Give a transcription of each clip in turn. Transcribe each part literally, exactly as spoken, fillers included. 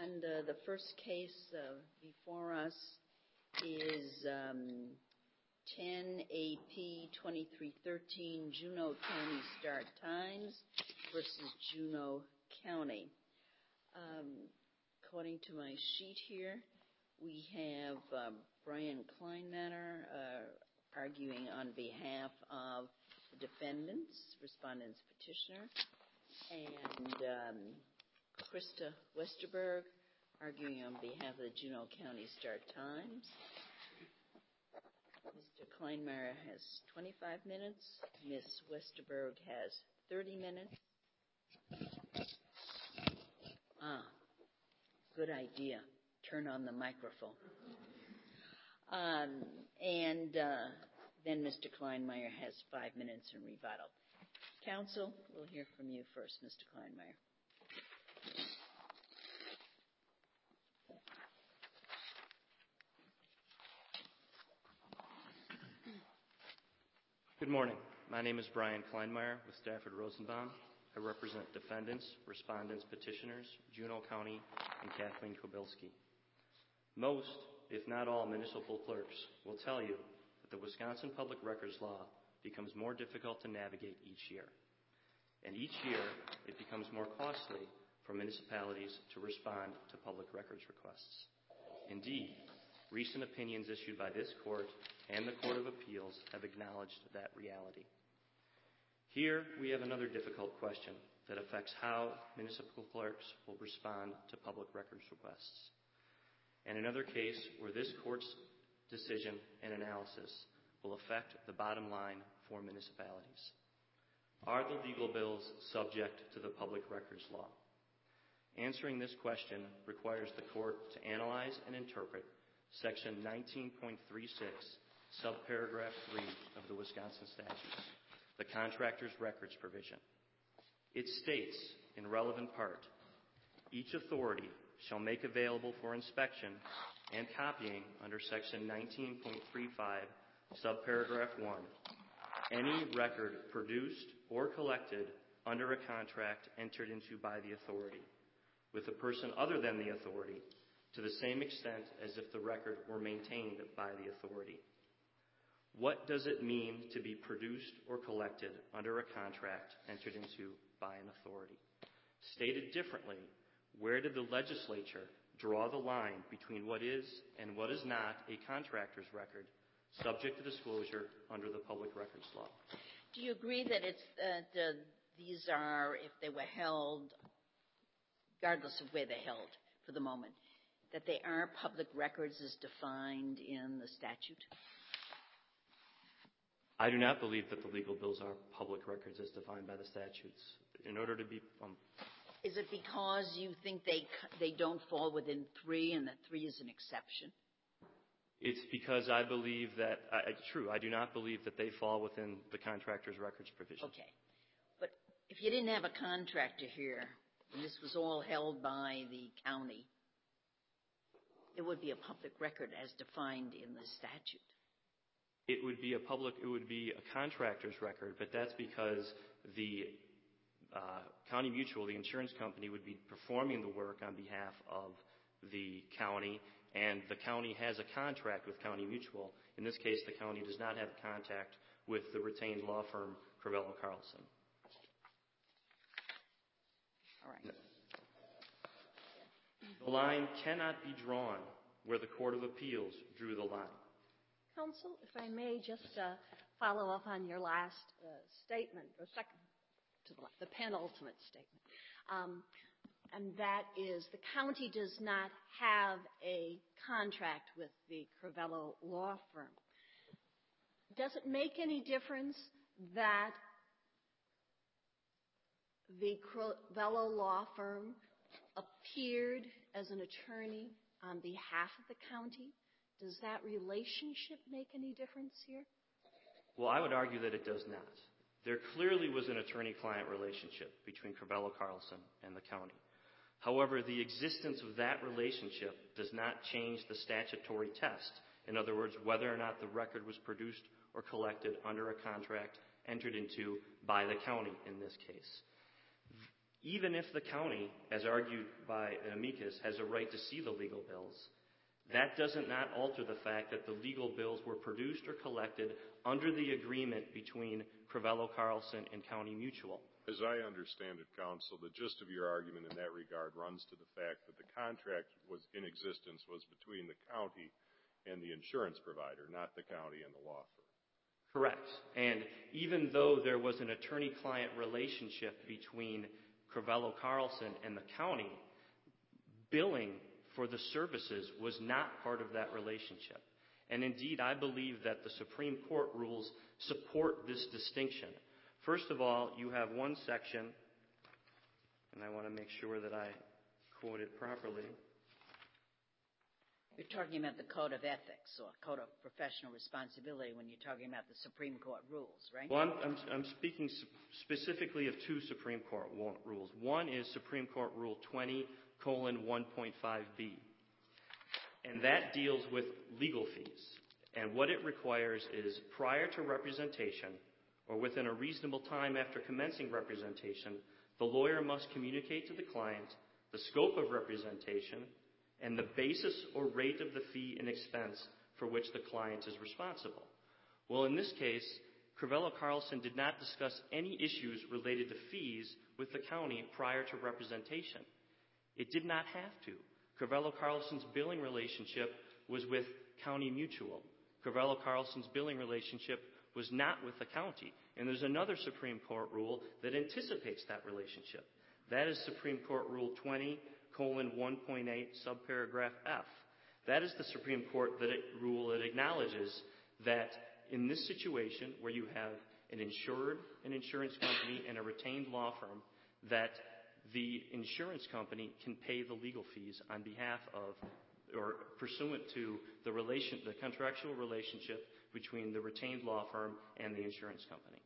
And uh, the first case uh, before us is um, ten A P twenty-three thirteen, Juneau County Star Times versus Juneau County. Um, according to my sheet here, we have uh, Brian Kleinmatter uh, arguing on behalf of the defendants, respondent's petitioner, and um, Krista Westerberg arguing on behalf of the Juneau County Star Times. Mister Kleinmatter has twenty-five minutes. Miz Westerberg has thirty minutes. Ah, good idea. Turn on the microphone. Um, and uh, then Mister Kleinmatter has five minutes in rebuttal. Counsel, we'll hear from you first, Mister Kleinmatter. Good morning. My name is Brian Kleinmatter with Stafford Rosenbaum. I represent defendants, respondents, petitioners, Juneau County, and Kathleen Kobilski. Most, if not all, municipal clerks will tell you that the Wisconsin Public Records Law becomes more difficult to navigate each year. And each year, it becomes more costly for municipalities to respond to public records requests. Indeed, recent opinions issued by this court and the Court of Appeals have acknowledged that reality. Here, we have another difficult question that affects how municipal clerks will respond to public records requests. And another case where this court's decision and analysis will affect the bottom line for municipalities. Are the legal bills subject to the public records law? Answering this question requires the court to analyze and interpret Section nineteen point three six, subparagraph three of the Wisconsin statutes, the contractor's records provision. It states, in relevant part, each authority shall make available for inspection and copying under Section nineteen point three five, subparagraph one, any record produced or collected under a contract entered into by the authority, with a person other than the authority, to the same extent as if the record were maintained by the authority. What does it mean to be produced or collected under a contract entered into by an authority? Stated differently, where did the legislature draw the line between what is and what is not a contractor's record subject to disclosure under the public records law? Do you agree that it's uh, the, these are, if they were held, regardless of where they're held for the moment, that they are public records as defined in the statute? I do not believe that the legal bills are public records as defined by the statutes. In order to be... Um, is it because you think they they don't fall within three and that three is an exception? It's because I believe that... Uh, it's true, I do not believe that they fall within the contractor's records provision. Okay. But if you didn't have a contractor here, and this was all held by the county, it would be a public record as defined in the statute. It would be a public, it would be a contractor's record, but that's because the uh, County Mutual, the insurance company, would be performing the work on behalf of the county, and the county has a contract with County Mutual. In this case, the county does not have contact with the retained law firm Crivello Carlson. All right. The line cannot be drawn where the Court of Appeals drew the line. Counsel, if I may just uh, follow up on your last uh, statement, or second to the, the penultimate statement, um, and that is the county does not have a contract with the Crivello law firm. Does it make any difference that the Crivello law firm appeared as an attorney on behalf of the county? Does that relationship make any difference here? Well, I would argue that it does not. There clearly was an attorney-client relationship between Crivello Carlson and the county. However, the existence of that relationship does not change the statutory test. In other words, whether or not the record was produced or collected under a contract entered into by the county in this case. Even if the county, as argued by an amicus, has a right to see the legal bills, that doesn't not alter the fact that the legal bills were produced or collected under the agreement between Crivello Carlson and County Mutual. As I understand it, counsel, the gist of your argument in that regard runs to the fact that the contract was in existence was between the county and the insurance provider, not the county and the law firm. Correct. And even though there was an attorney-client relationship between Crivello Carlson and the county, billing for the services was not part of that relationship. And indeed, I believe that the Supreme Court rules support this distinction. First of all, you have one section, and I want to make sure that I quote it properly. You're talking about the Code of Ethics or Code of Professional Responsibility when you're talking about the Supreme Court rules, right? Well, I'm, I'm, I'm speaking specifically of two Supreme Court rules. One is Supreme Court Rule twenty colon one point five B, and that deals with legal fees. And what it requires is prior to representation or within a reasonable time after commencing representation, the lawyer must communicate to the client the scope of representation and the basis or rate of the fee and expense for which the client is responsible. Well, in this case, Crivello Carlson did not discuss any issues related to fees with the county prior to representation. It did not have to. Crivello Carlson's billing relationship was with County Mutual. Crivello Carlson's billing relationship was not with the county. And there's another Supreme Court rule that anticipates that relationship. That is Supreme Court Rule twenty colon one point eight subparagraph F. That is the Supreme Court that it, rule that acknowledges that in this situation where you have an insured, an insurance company, and a retained law firm, that the insurance company can pay the legal fees on behalf of or pursuant to the relation, the contractual relationship between the retained law firm and the insurance company.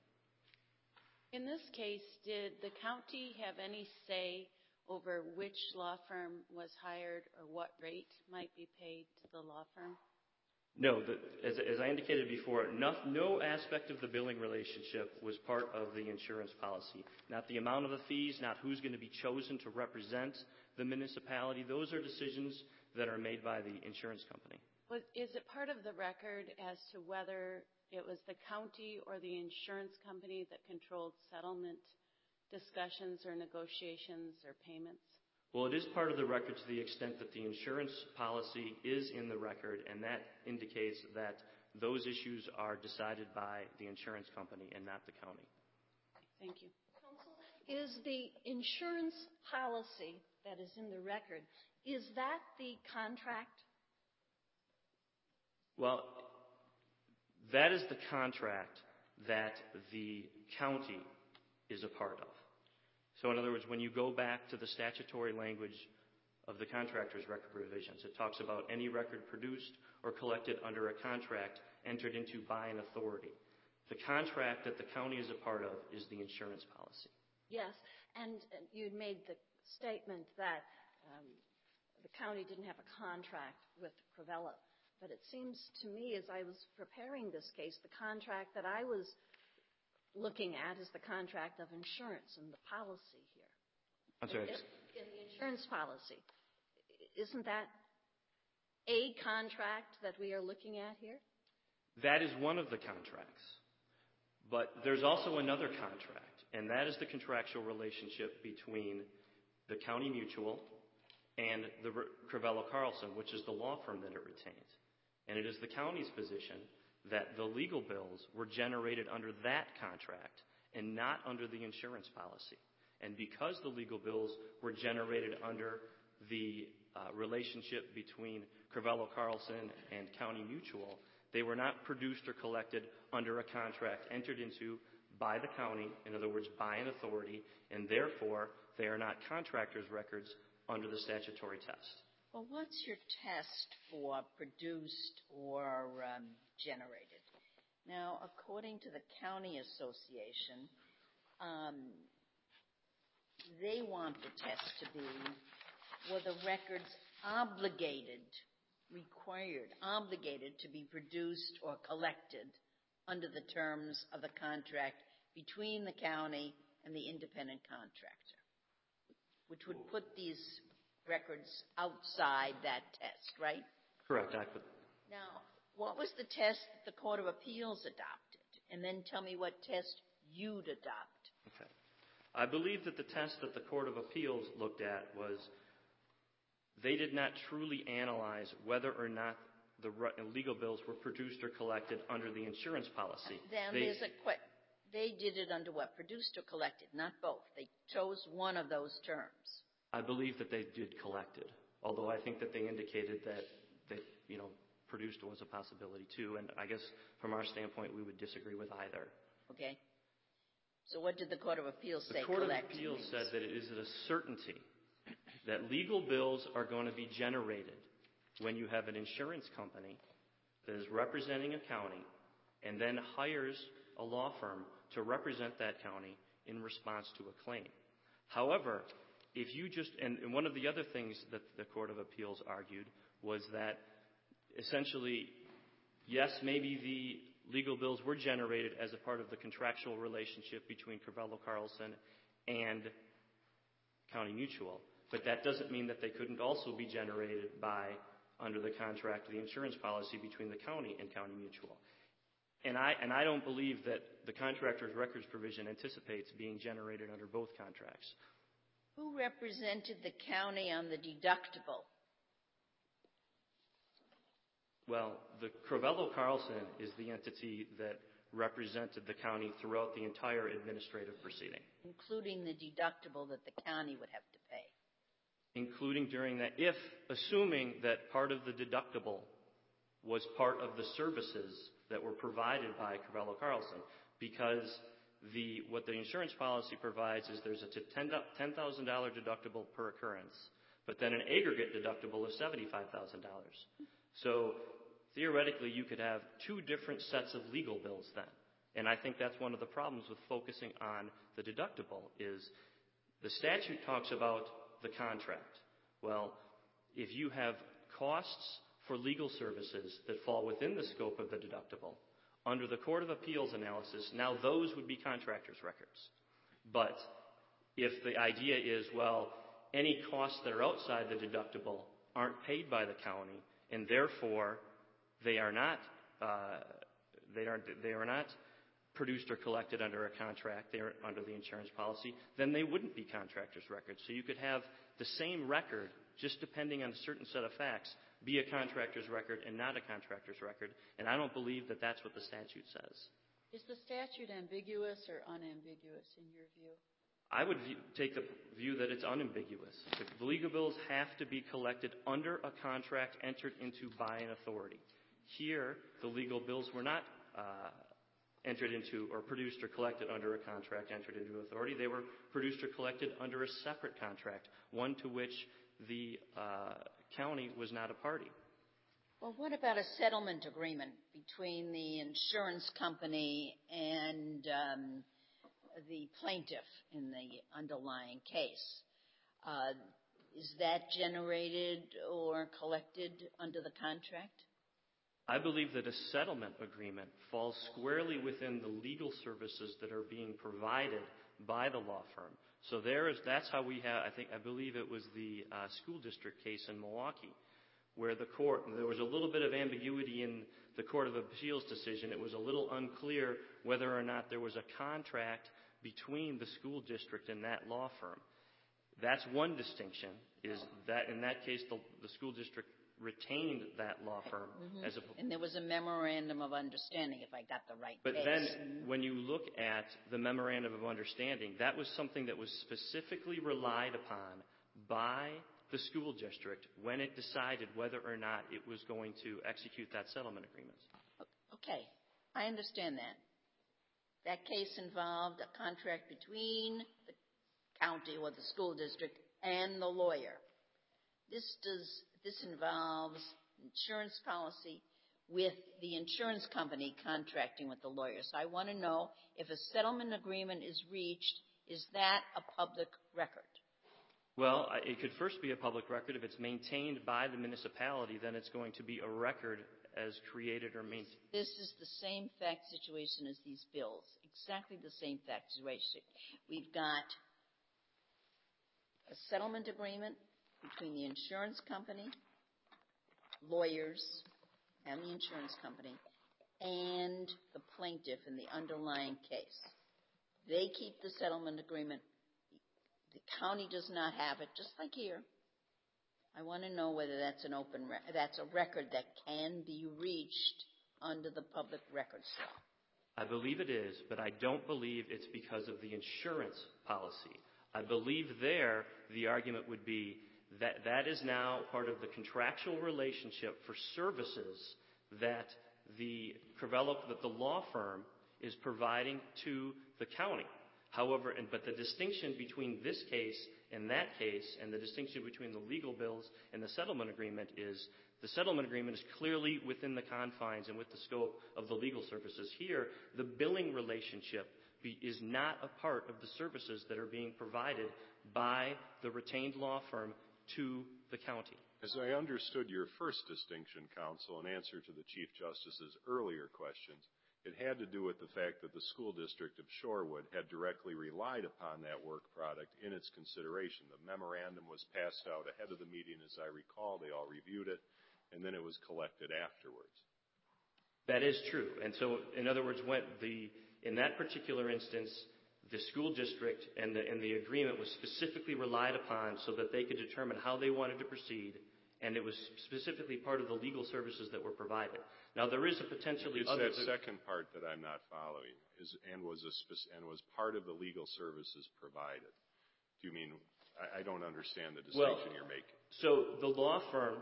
In this case, did the county have any say over which law firm was hired or what rate might be paid to the law firm? No, the, as, as I indicated before, no, no aspect of the billing relationship was part of the insurance policy. Not the amount of the fees, not who's going to be chosen to represent the municipality. Those are decisions that are made by the insurance company. Was, is it part of the record as to whether it was the county or the insurance company that controlled settlement discussions or negotiations or payments? Well, it is part of the record to the extent that the insurance policy is in the record, and that indicates that those issues are decided by the insurance company and not the county. Thank you. Counsel, is the insurance policy that is in the record, is that the contract? Well, that is the contract that the county is a part of. So in other words, when you go back to the statutory language of the contractor's record provisions, it talks about any record produced or collected under a contract entered into by an authority. The contract that the county is a part of is the insurance policy. Yes, and you made the statement that um, the county didn't have a contract with Crivello. But it seems to me, as I was preparing this case, the contract that I was looking at is the contract of insurance and the policy here. I'm sorry. In, in the insurance policy. Isn't that a contract that we are looking at here? That is one of the contracts. But there's also another contract, and that is the contractual relationship between the County Mutual and the Crivello Carlson, which is the law firm that it retains. And it is the county's position that the legal bills were generated under that contract and not under the insurance policy. And because the legal bills were generated under the uh, relationship between Crivello Carlson and County Mutual, they were not produced or collected under a contract entered into by the county, in other words, by an authority, and therefore they are not contractors' records under the statutory test. Well, what's your test for produced or um, generated? Now, according to the County Association, um, they want the test to be were the records obligated, required, obligated to be produced or collected under the terms of the contract between the county and the independent contractor. which would put these records outside that test, right? Correct. I put, Now, what was the test that the Court of Appeals adopted? And then tell me what test you'd adopt. okay. I believe that the test that the Court of Appeals looked at was they did not truly analyze whether or not the legal bills were produced or collected under the insurance policy. Then they, there's a que- they did it under what? Produced or collected? Not both. They chose one of those terms. I believe that they did collected, although I think that they indicated that they, you know, produced was a possibility too. And I guess from our standpoint, we would disagree with either. Okay. So what did the Court of Appeals say? The Court of collect Appeals means? said that it is a certainty that legal bills are going to be generated when you have an insurance company that is representing a county and then hires a law firm to represent that county in response to a claim. However, if you just, and, and one of the other things that the Court of Appeals argued was that essentially, yes, maybe the legal bills were generated as a part of the contractual relationship between Crivello Carlson and County Mutual, but that doesn't mean that they couldn't also be generated by, under the contract, the insurance policy between the county and County Mutual. And I, and I don't believe that the contractor's records provision anticipates being generated under both contracts. Who represented the county on the deductible? Well, the Crivello Carlson is the entity that represented the county throughout the entire administrative proceeding. Including the deductible that the county would have to pay. Including during that, if, assuming that part of the deductible was part of the services that were provided by Crivello Carlson, because the, what the insurance policy provides is there's a ten thousand dollars deductible per occurrence, but then an aggregate deductible of seventy-five thousand dollars. So theoretically, you could have two different sets of legal bills then. And I think that's one of the problems with focusing on the deductible is the statute talks about the contract. Well, if you have costs for legal services that fall within the scope of the deductible, under the Court of Appeals analysis, now those would be contractors' records. But if the idea is, well, any costs that are outside the deductible aren't paid by the county, and therefore they are not uh, they are they are not produced or collected under a contract, they are under the insurance policy, then they wouldn't be contractors' records. So you could have the same record, just depending on a certain set of facts, be a contractor's record and not a contractor's record. And I don't believe that that's what the statute says. Is the statute ambiguous or unambiguous in your view? I would view, take the view that it's unambiguous. The legal bills have to be collected under a contract entered into by an authority. Here, the legal bills were not uh, entered into or produced or collected under a contract entered into authority. They were produced or collected under a separate contract, one to which the uh, county was not a party. Well, what about a settlement agreement between the insurance company and um, the plaintiff in the underlying case? Uh, is that generated or collected under the contract? I believe that a settlement agreement falls squarely within the legal services that are being provided by the law firm. So there is, that's how we have, I think, I believe it was the uh, school district case in Milwaukee, where the court, there was a little bit of ambiguity in the Court of Appeals decision. It was a little unclear whether or not there was a contract between the school district and that law firm. That's one distinction, is that in that case, the, the school district retained that law firm Mm-hmm. as a... And there was a memorandum of understanding, if I got the right But case. then, when you look at the memorandum of understanding, that was something that was specifically relied upon by the school district when it decided whether or not it was going to execute that settlement agreement. Okay, I understand that. That case involved a contract between the county or the school district and the lawyer. This does, this involves insurance policy with the insurance company contracting with the lawyer. So I want to know, if a settlement agreement is reached, is that a public record? Well, it could first be a public record. If it's maintained by the municipality, then it's going to be a record as created or maintained. This is the same fact situation as these bills. Exactly the same fact situation. We've got a settlement agreement between the insurance company, lawyers, and the insurance company, and the plaintiff in the underlying case. They keep the settlement agreement. The county does not have it, just like here. I want to know whether that's an open re- that's a record that can be reached under the public records law. I believe it is, but I don't believe it's because of the insurance policy. I believe there the argument would be that that is now part of the contractual relationship for services that the Crivello, that the law firm is providing to the county. However, and, but the distinction between this case and that case, and the distinction between the legal bills and the settlement agreement is the settlement agreement is clearly within the confines and with the scope of the legal services. Here, the billing relationship be, is not a part of the services that are being provided by the retained law firm to the county. As I understood your first distinction, counsel, in answer to the Chief Justice's earlier questions, it had to do with the fact that the school district of Shorewood had directly relied upon that work product in its consideration. The memorandum was passed out ahead of the meeting, as I recall. They all reviewed it, and then it was collected afterwards. That is true. And so, in other words, when the, in that particular instance, the school district and the, and the agreement was specifically relied upon so that they could determine how they wanted to proceed, and it was specifically part of the legal services that were provided. Now, there is a potentially it's other... It's that second part that I'm not following, is, and, was a spec- and was part of the legal services provided. Do you mean, I, I don't understand the distinction well, you're making. So, the law firm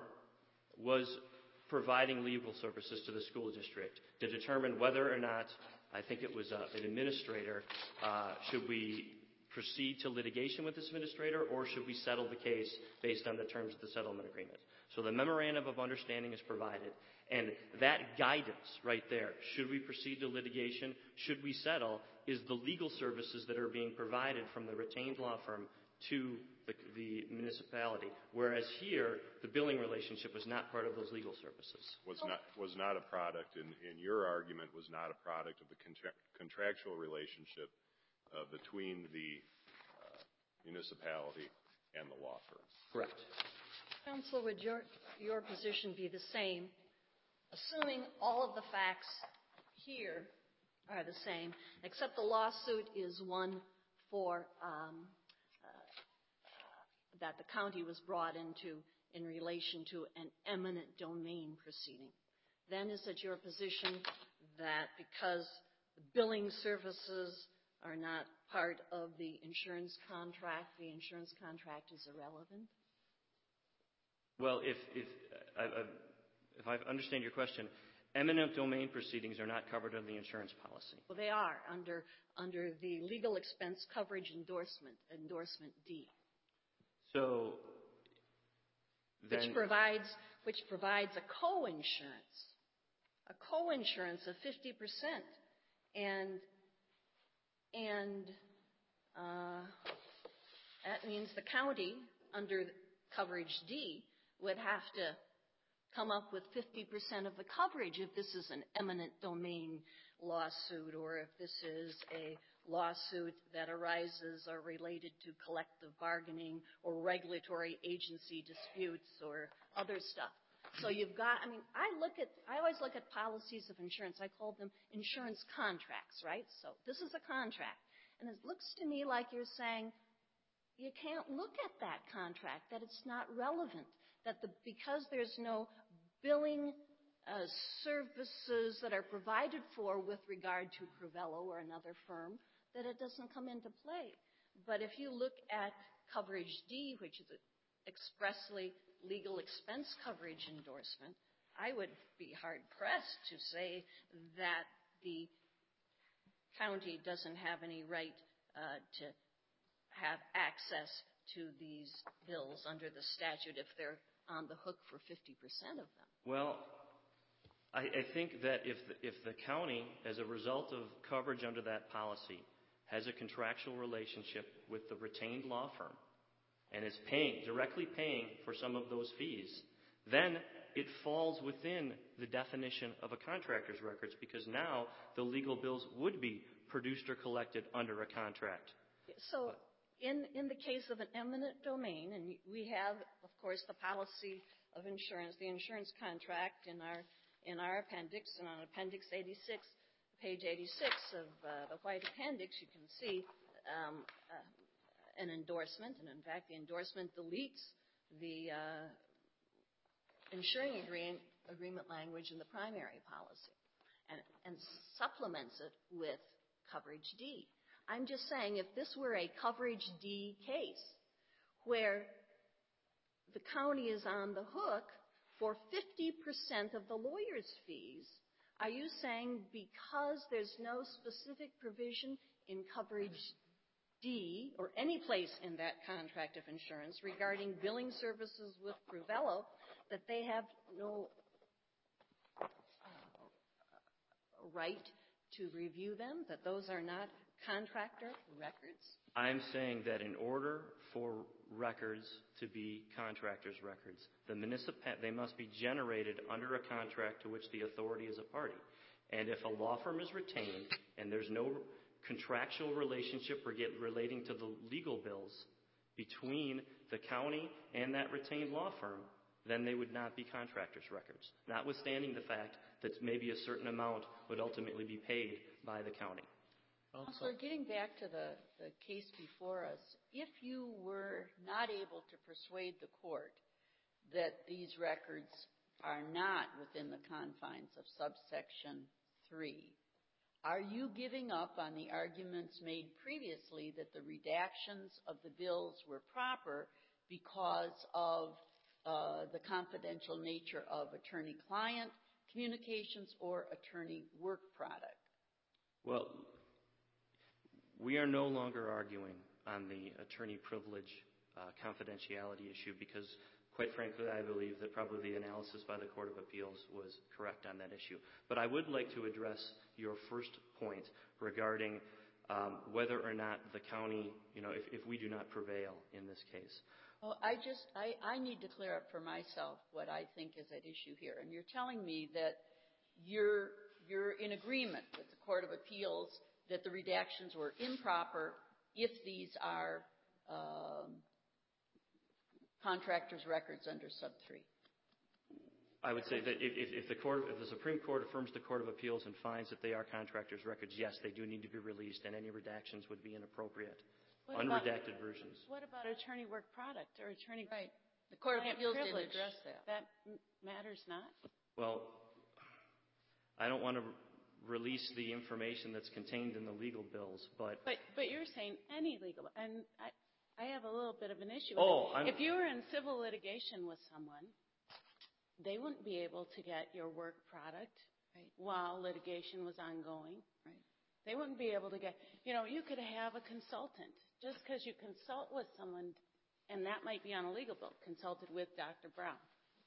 was providing legal services to the school district to determine whether or not, I think it was uh, an administrator, uh, should we proceed to litigation with this administrator, or should we settle the case based on the terms of the settlement agreement? So the memorandum of understanding is provided, and that guidance right there, should we proceed to litigation, should we settle, is the legal services that are being provided from the retained law firm to the, the municipality. Whereas here, the billing relationship was not part of those legal services. Was not was not a product, in, in your argument, was not a product of the contra- contractual relationship uh, between the uh, municipality and the law firm. Correct. Counsel, would your, your position be the same, assuming all of the facts here are the same, except the lawsuit is one for um, uh, that the county was brought into in relation to an eminent domain proceeding? Then is it your position that because the billing services are not part of the insurance contract, the insurance contract is irrelevant? Well, if if I, I, if I understand your question, eminent domain proceedings are not covered under the insurance policy. Well, they are under under the legal expense coverage endorsement, endorsement D. So then, which provides which provides a co-insurance, a co-insurance of fifty percent, and and uh, that means the county under coverage D would have to come up with fifty percent of the coverage if this is an eminent domain lawsuit, or if this is a lawsuit that arises or related to collective bargaining or regulatory agency disputes or other stuff. So you've got, I mean, I look at, I always look at policies of insurance. I call them insurance contracts, right? So this is a contract. And it looks to me like you're saying you can't look at that contract, that it's not relevant, that the, because there's no billing uh, services that are provided for with regard to Crivello or another firm, that it doesn't come into play. But if you look at coverage D, which is expressly legal expense coverage endorsement, I would be hard-pressed to say that the county doesn't have any right uh, to have access to these bills under the statute if they're on the hook for fifty percent of them. Well, I, I think that if the, if the county, as a result of coverage under that policy, has a contractual relationship with the retained law firm and is paying, directly paying for some of those fees, then it falls within the definition of a contractor's records, because now the legal bills would be produced or collected under a contract. So in, in the case of an eminent domain, and we have, of course, the policy of insurance, the insurance contract in our, in our appendix, and on Appendix eighty-six, page eighty-six of uh, the White Appendix, you can see um, uh, an endorsement, and in fact, the endorsement deletes the uh, insuring agreement, agreement language in the primary policy and, and supplements it with coverage D. I'm just saying if this were a coverage D case where the county is on the hook for fifty percent of the lawyer's fees, are you saying because there's no specific provision in coverage D or any place in that contract of insurance regarding billing services with Provello that they have no uh, right to review them, that those are not contractor records? I'm saying that in order for records to be contractors' records, the municipal they must be generated under a contract to which the authority is a party. And if a law firm is retained and there's no contractual relationship relating to the legal bills between the county and that retained law firm, then they would not be contractors' records, notwithstanding the fact that maybe a certain amount would ultimately be paid by the county. Counselor, getting back to the, the case before us, if you were not able to persuade the court that these records are not within the confines of subsection three, are you giving up on the arguments made previously that the redactions of the bills were proper because of uh, the confidential nature of attorney-client communications or attorney-work product? Well, we are no longer arguing on the attorney privilege uh, confidentiality issue because, quite frankly, I believe that probably the analysis by the Court of Appeals was correct on that issue. But I would like to address your first point regarding um, whether or not the county, you know, if, if we do not prevail in this case. Well, I just, I, I need to clear up for myself what I think is at issue here. And you're telling me that you're, you're in agreement with the Court of Appeals that the redactions were improper if these are um, contractors' records under sub three. I would say that if, if, the court, if the Supreme Court affirms the Court of Appeals and finds that they are contractors' records, yes, they do need to be released, and any redactions would be inappropriate. What Unredacted about, versions. What about attorney work product or attorney right? The Court of Appeals didn't privilege? address that. That m- matters not. Well, I don't want to release the information that's contained in the legal bills, but But but you're saying any legal, and I I have a little bit of an issue with oh, it. I'm, If you were in civil litigation with someone, they wouldn't be able to get your work product Right. while litigation was ongoing. Right. They wouldn't be able to get, you know, you could have a consultant. Just because you consult with someone, and that might be on a legal bill, consulted with Doctor Brown.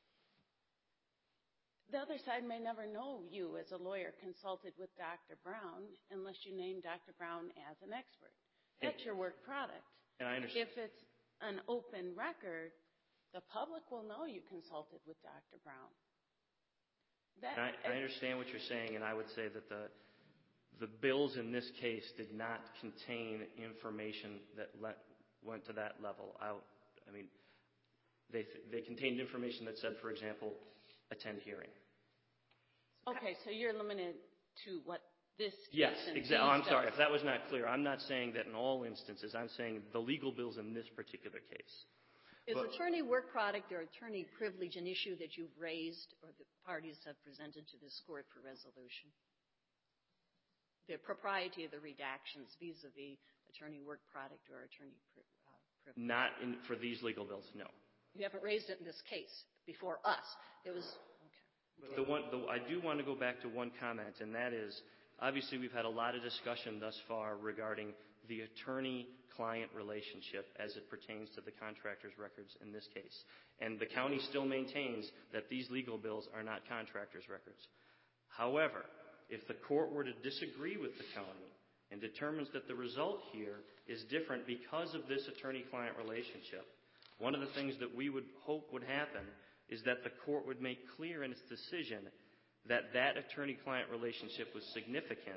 The other side may never know you as a lawyer consulted with Doctor Brown unless you name Doctor Brown as an expert. That's your work product. and I understand. If it's an open record, the public will know you consulted with Doctor Brown. That, I, I understand what you're saying, and I would say that the the bills in this case did not contain information that let, went to that level. I, I mean, they they contained information that said, for example, attend hearing. Okay, so you're limited to what this Yes, case and exactly. these I'm sorry does. if that was not clear. I'm not saying that in all instances. I'm saying the legal bills in this particular case. Is But- attorney work product or attorney privilege an issue that you've raised or the parties have presented to this court for resolution? The propriety of the redactions vis-a-vis attorney work product or attorney pri- uh, privilege. Not in, for these legal bills, no. You haven't raised it in this case before us. It was, okay. The one, the, I do want to go back to one comment, and that is, obviously we've had a lot of discussion thus far regarding the attorney-client relationship as it pertains to the contractor's records in this case. And the county still maintains that these legal bills are not contractor's records. However, if the court were to disagree with the county and determines that the result here is different because of this attorney-client relationship, one of the things that we would hope would happen is that the court would make clear in its decision that that attorney-client relationship was significant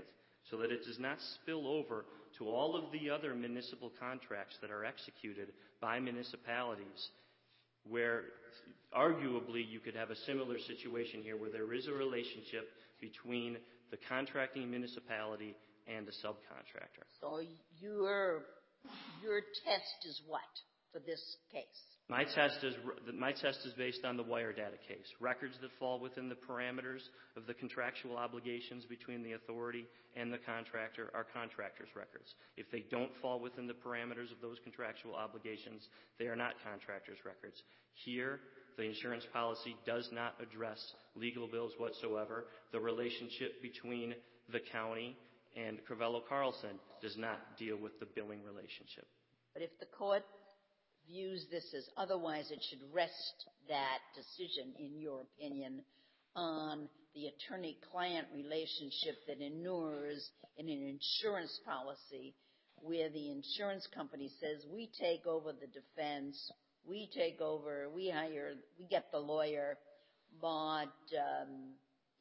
so that it does not spill over to all of the other municipal contracts that are executed by municipalities, where arguably you could have a similar situation here where there is a relationship between the contracting municipality and the subcontractor. So your, your test is what for this case? My test is my test is based on the wire data case. Records that fall within the parameters of the contractual obligations between the authority and the contractor are contractor's records. If they don't fall within the parameters of those contractual obligations, they are not contractor's records. Here, the insurance policy does not address legal bills whatsoever. The relationship between the county and Crivello Carlson does not deal with the billing relationship. But if the court views this as otherwise, it should rest that decision, in your opinion, on the attorney-client relationship that inures in an insurance policy where the insurance company says, we take over the defense, we take over, we hire, we get the lawyer, but um,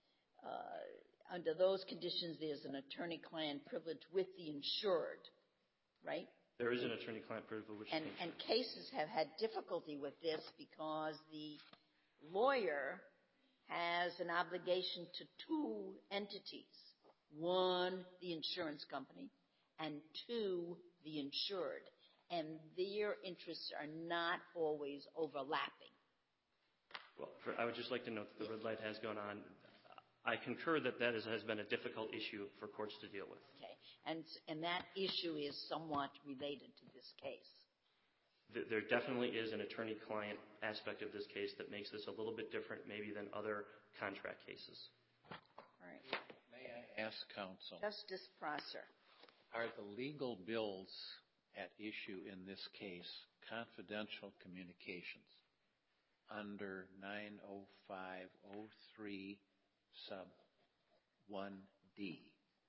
uh, under those conditions, there's an attorney-client privilege with the insured, right? There is an attorney-client privilege. And, and cases have had difficulty with this because the lawyer has an obligation to two entities. One, the insurance company, and two, the insured. And their interests are not always overlapping. Well, for, I would just like to note that the red light has gone on. I concur that that is, has been a difficult issue for courts to deal with. Okay. And, and that issue is somewhat related to this case. There definitely is an attorney-client aspect of this case that makes this a little bit different maybe than other contract cases. All right. May I ask counsel, Justice Prosser. are the legal bills at issue in this case confidential communications under nine oh five oh three sub one D?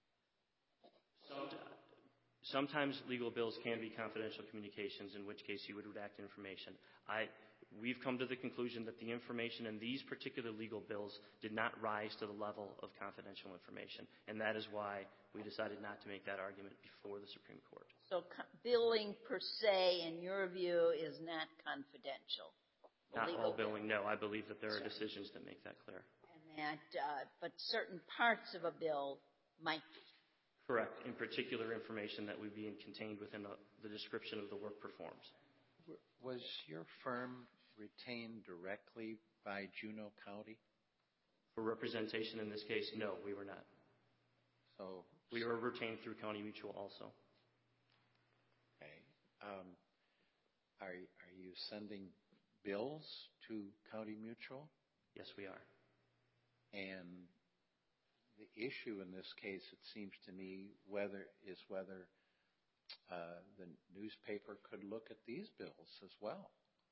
Sometimes legal bills can be confidential communications, in which case you would redact information. I, we've come to the conclusion that the information in these particular legal bills did not rise to the level of confidential information, and that is why we decided not to make that argument before the Supreme Court. So co- billing per se, in your view, is not confidential? Not Legal all billing, no. I believe that there are Sure. decisions that make that clear. And that, uh, but certain parts of a bill might be. Correct. In particular information that would be contained within the, the description of the work performed. Was your firm retained directly by Juneau County? For representation in this case, no, we were not. So We were retained through County Mutual also. okay. Um, are are you sending bills to County Mutual? Yes, we are. And the issue in this case, it seems to me, whether is whether uh, the newspaper could look at these bills as well.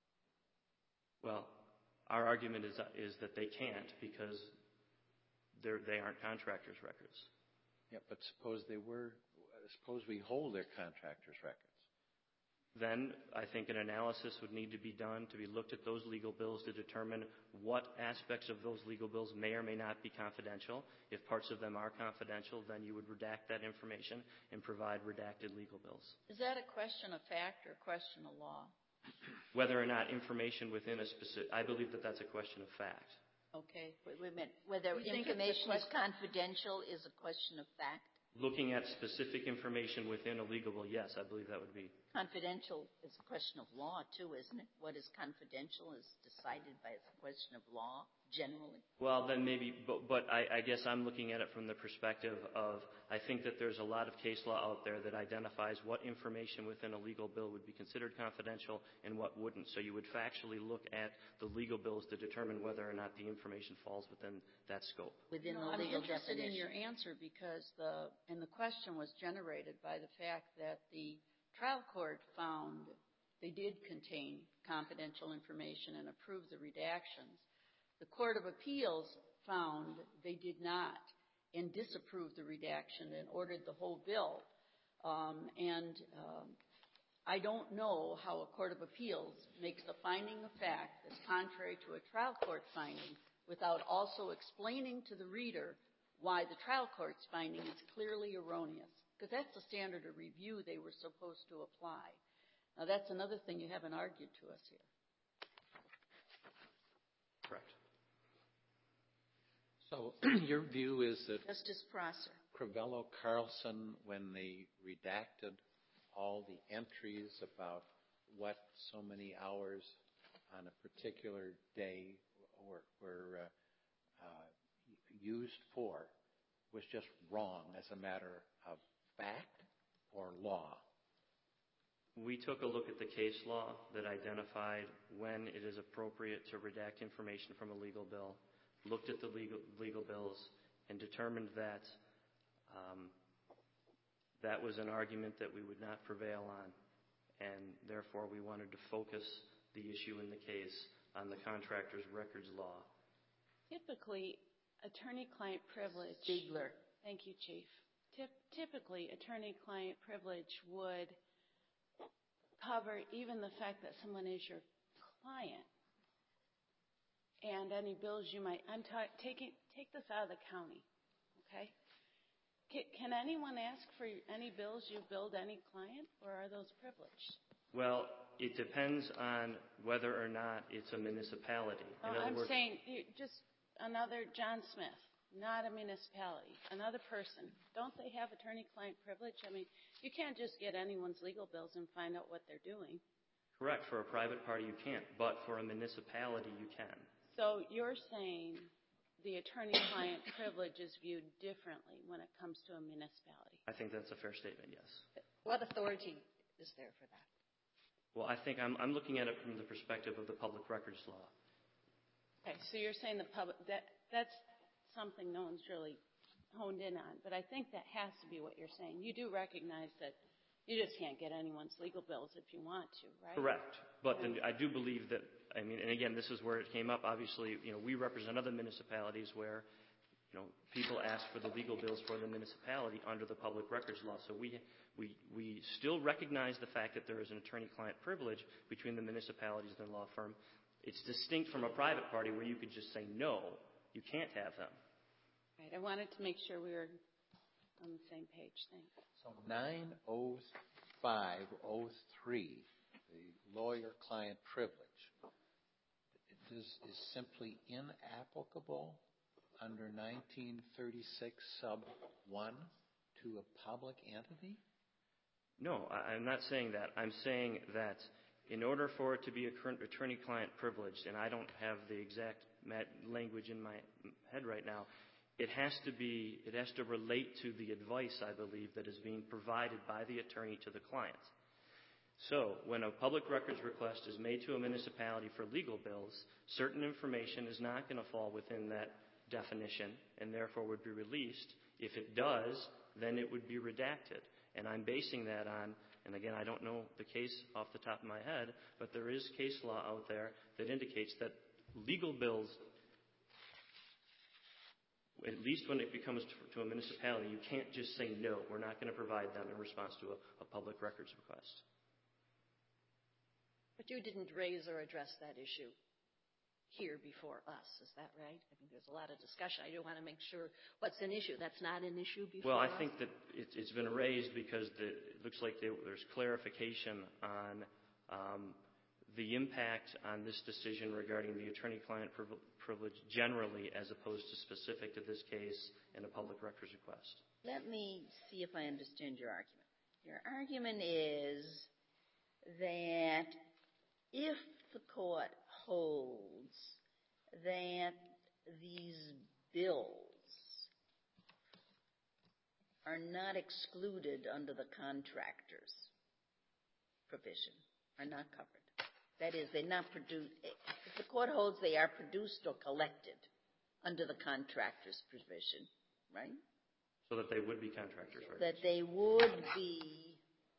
Well, our argument is, is that they can't because they're, they aren't contractors' records. Yeah, but suppose they were. Suppose we hold their contractors' records. Then I think an analysis would need to be done to be looked at those legal bills to determine what aspects of those legal bills may or may not be confidential. If parts of them are confidential, then you would redact that information and provide redacted legal bills. Is that a question of fact or a question of law? Whether or not information within a specific, I believe that that's a question of fact. Okay, wait, wait a minute. Whether You think it's a information is question- confidential is a question of fact? Looking at specific information within a legal bill, yes, I believe that would be. Confidential is a question of law, too, isn't it? What is confidential is decided by a question of law, generally. Well, then maybe, but, but I, I guess I'm looking at it from the perspective of, I think that there's a lot of case law out there that identifies what information within a legal bill would be considered confidential and what wouldn't. So you would factually look at the legal bills to determine whether or not the information falls within that scope. Within No, the I'm legal interested in definition. your answer because the, and the question was generated by the fact that the trial court found they did contain confidential information and approved the redactions. The Court of Appeals found they did not and disapproved the redaction and ordered the whole bill. Um, and um, I don't know how a Court of Appeals makes a finding of fact that's contrary to a trial court finding without also explaining to the reader why the trial court's finding is clearly erroneous, because that's the standard of review they were supposed to apply. Now, that's another thing you haven't argued to us here. Correct. So your view is that Justice Prosser. Crivello Carlson, when they redacted all the entries about what so many hours on a particular day were, were uh, uh, used for, was just wrong as a matter of fact or law? We took a look at the case law that identified when it is appropriate to redact information from a legal bill, looked at the legal, legal bills, and determined that um, that was an argument that we would not prevail on, and therefore we wanted to focus the issue in the case on the contractor's records law. Typically, attorney-client privilege. Ziegler. Thank you, Chief. Typ- typically, attorney-client privilege would cover even the fact that someone is your client and any bills you might. I'm ta- taking take this out of the county, okay? Can, can anyone ask for any bills you billed any client, or are those privileged? Well, it depends on whether or not it's a municipality. In Uh, other I'm words, saying you, just another John Smith, not a municipality, another person. Don't they have attorney-client privilege? I mean, you can't just get anyone's legal bills and find out what they're doing. correct, for a private party you can't, but for a municipality you can. So you're saying the attorney-client privilege is viewed differently when it comes to a municipality? I think that's a fair statement, yes. What authority is there for that? Well, I think I'm, I'm looking at it from the perspective of the public records law. Okay, so you're saying the public, that that's something no one's really honed in on, but I think that has to be what you're saying. You do recognize that you just can't get anyone's legal bills if you want to, right? Correct. But then I do believe that, I mean, and again, this is where it came up. Obviously, you know, we represent other municipalities where, you know, people ask for the legal bills for the municipality under the public records law. So we, we, we still recognize the fact that there is an attorney-client privilege between the municipalities and the law firm. It's distinct from a private party where you could just say, no, you can't have them. Right, I wanted to make sure we were on the same page. Thanks. So nine oh five oh three, the lawyer-client privilege, is, is simply inapplicable under nineteen thirty-six sub one to a public entity? No, I, I'm not saying that. I'm saying that in order for it to be a current attorney-client privilege, and I don't have the exact language in my head right now, it has to be, it has to relate to the advice, I believe, that is being provided by the attorney to the client. So when a public records request is made to a municipality for legal bills, certain information is not going to fall within that definition and therefore would be released. If it does, then it would be redacted. And I'm basing that on, and again, I don't know the case off the top of my head, but there is case law out there that indicates that legal bills, at least when it becomes to, to a municipality, you can't just say, no, we're not going to provide them in response to a, a public records request. But you didn't raise or address that issue here before us, is that right? I mean, there's a lot of discussion. I do want to make sure what's an issue. That's not an issue before Well, I us? think that it, it's been raised because the, it looks like there, there's clarification on um, the impact on this decision regarding the attorney-client privilege generally as opposed to specific to this case and a public records request. Let me see if I understand your argument. Your argument is that if the court holds that these bills are not excluded under the contractor's provision, are not covered. That is, they're not produced. If the court holds they are produced or collected under the contractor's provision, right? So that they would be contractors, right? That they would be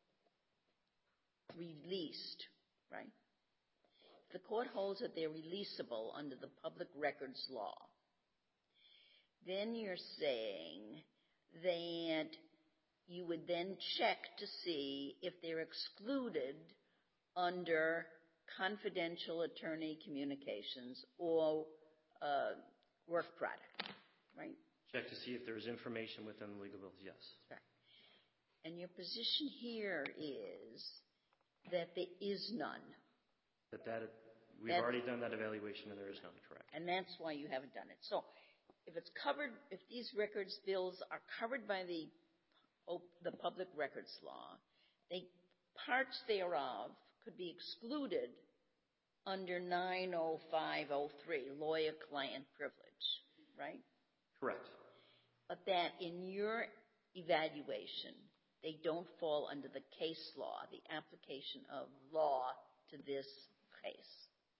released, right? If the court holds that they're releasable under the public records law, then you're saying that you would then check to see if they're excluded under confidential attorney communications or uh, work product, right? Check to see if there's information within the legal bills, yes. Right. And your position here is that there is none. That that we've That's, already done that evaluation and there is none, correct. And that's why you haven't done it. So if it's covered, if these records bills are covered by the the public records law, they parts thereof could be excluded under nine oh five oh three, lawyer-client privilege, right? Correct. But that in your evaluation, they don't fall under the case law, the application of law to this case.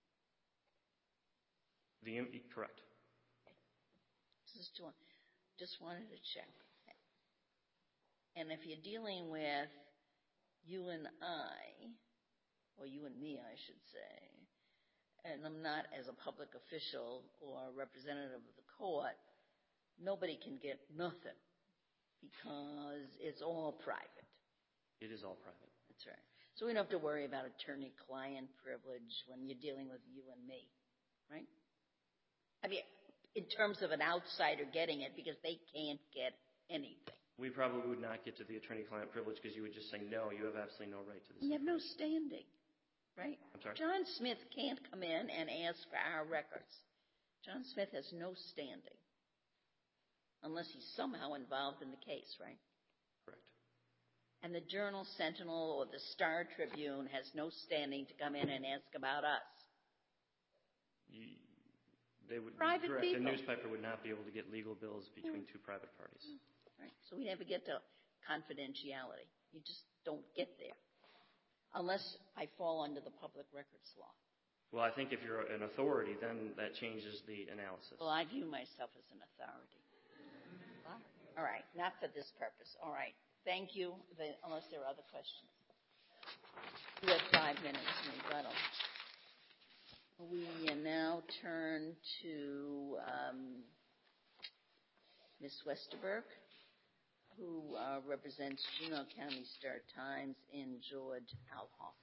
The correct. Just, just wanted to check. And if you're dealing with you and I, or you and me, I should say, and I'm not as a public official or a representative of the court, nobody can get nothing because it's all private. It is all private. That's right. So we don't have to worry about attorney-client privilege when you're dealing with you and me, right? I mean, in terms of an outsider getting it, because they can't get anything. We probably would not get to the attorney-client privilege because you would just say, no, you have absolutely no right to this. You have no standing, right? I'm sorry? John Smith can't come in and ask for our records. John Smith has no standing unless he's somehow involved in the case, right? Correct. And the Journal Sentinel or the Star Tribune has no standing to come in and ask about us. You, they would, private correct. people. A newspaper would not be able to get legal bills between mm. two private parties. Mm. Right. So we never get to confidentiality. You just don't get there unless I fall under the public records law. Well, I think if you're an authority, then that changes the analysis. Well, I view myself as an authority. All right. Not for this purpose. All right. Thank you, the, unless there are other questions. You have five minutes, rebuttal. We now turn to um, Miz Westerberg, who uh, represents Juneau County Star-Times in George Alhoff.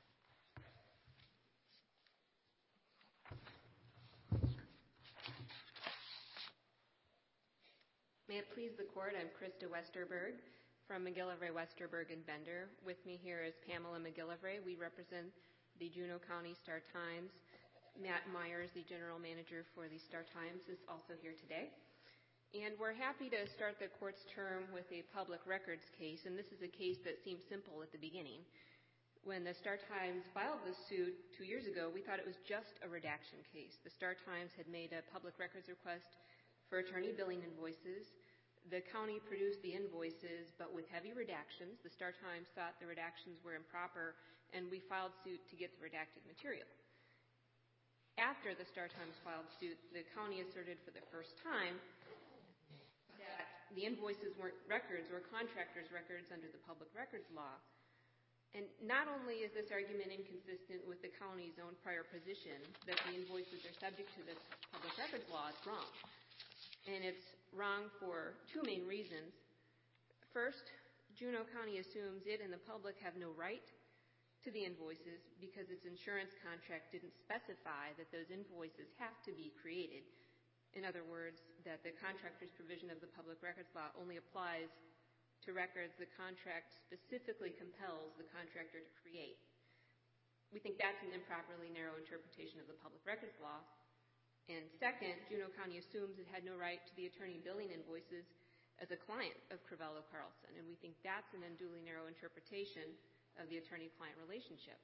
May it please the Court, I'm Krista Westerberg from McGillivray, Westerberg, and Bender. With me here is Pamela McGillivray. We represent the Juneau County Star-Times. Matt Myers, the General Manager for the Star-Times, is also here today. And we're happy to start the Court's term with a public records case, and this is a case that seemed simple at the beginning. When the Star-Times filed this suit two years ago, we thought it was just a redaction case. The Star-Times had made a public records request for attorney billing invoices. The county produced the invoices, but with heavy redactions. The Star-Times thought the redactions were improper, and we filed suit to get the redacted material. After the Star-Times filed suit, the county asserted for the first time that the invoices weren't records or contractors' records under the public records law. And not only is this argument inconsistent with the county's own prior position that the invoices are subject to this public records law, it's wrong. And it's wrong for two main reasons. First, Juneau County assumes it and the public have no right to the invoices because its insurance contract didn't specify that those invoices have to be created. In other words, that the contractor's provision of the public records law only applies to records the contract specifically compels the contractor to create. We think that's an improperly narrow interpretation of the public records law. And second, Juneau County assumes it had no right to the attorney billing invoices as a client of Crivello Carlson, and we think that's an unduly narrow interpretation of the attorney-client relationship.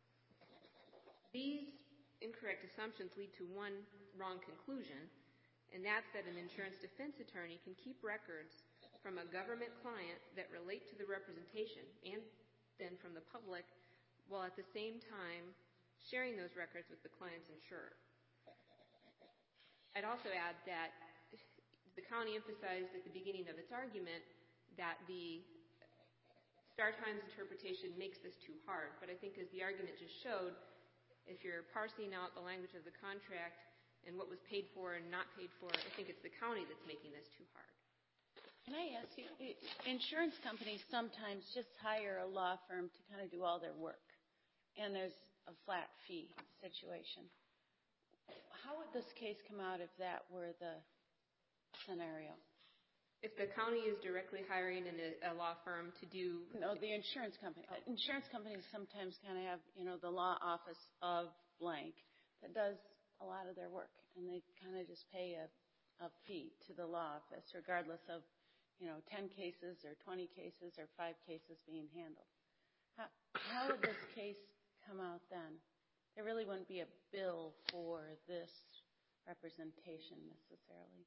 These incorrect assumptions lead to one wrong conclusion, and that's that an insurance defense attorney can keep records from a government client that relate to the representation and then from the public, while at the same time sharing those records with the client's insurer. I'd also add that the county emphasized at the beginning of its argument that the Star-Times interpretation makes this too hard, but I think as the argument just showed, if you're parsing out the language of the contract and what was paid for and not paid for, I think it's the county that's making this too hard. Can I ask you, insurance companies sometimes just hire a law firm to kind of do all their work, and there's a flat fee situation. How would this case come out if that were the scenario? If the county is directly hiring in a, a law firm to do... No, the insurance company. Uh, insurance companies sometimes kind of have, you know, the law office of blank that does a lot of their work, and they kind of just pay a, a fee to the law office, regardless of, you know, ten cases or twenty cases or five cases being handled. How, how would this case come out then? There really wouldn't be a bill for this representation necessarily.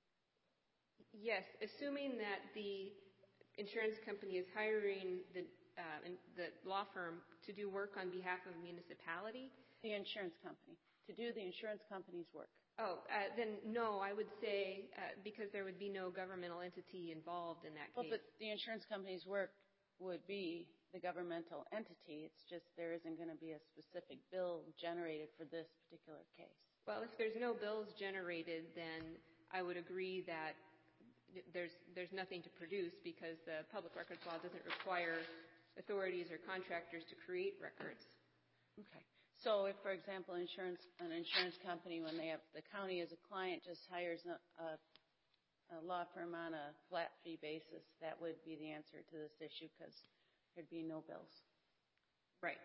Yes, assuming that the insurance company is hiring the uh, the law firm to do work on behalf of a municipality. The insurance company, to do the insurance company's work. Oh, uh, then no, I would say uh, because there would be no governmental entity involved in that Well, case. but the insurance company's work would be the governmental entity. It's just there isn't going to be a specific bill generated for this particular case. Well, if there's no bills generated, then I would agree that there's there's nothing to produce because the public records law doesn't require authorities or contractors to create records. Okay. So if, for example, insurance an insurance company, when they have the county as a client, just hires a, a, a law firm on a flat fee basis, that would be the answer to this issue because there'd be no bills. Right.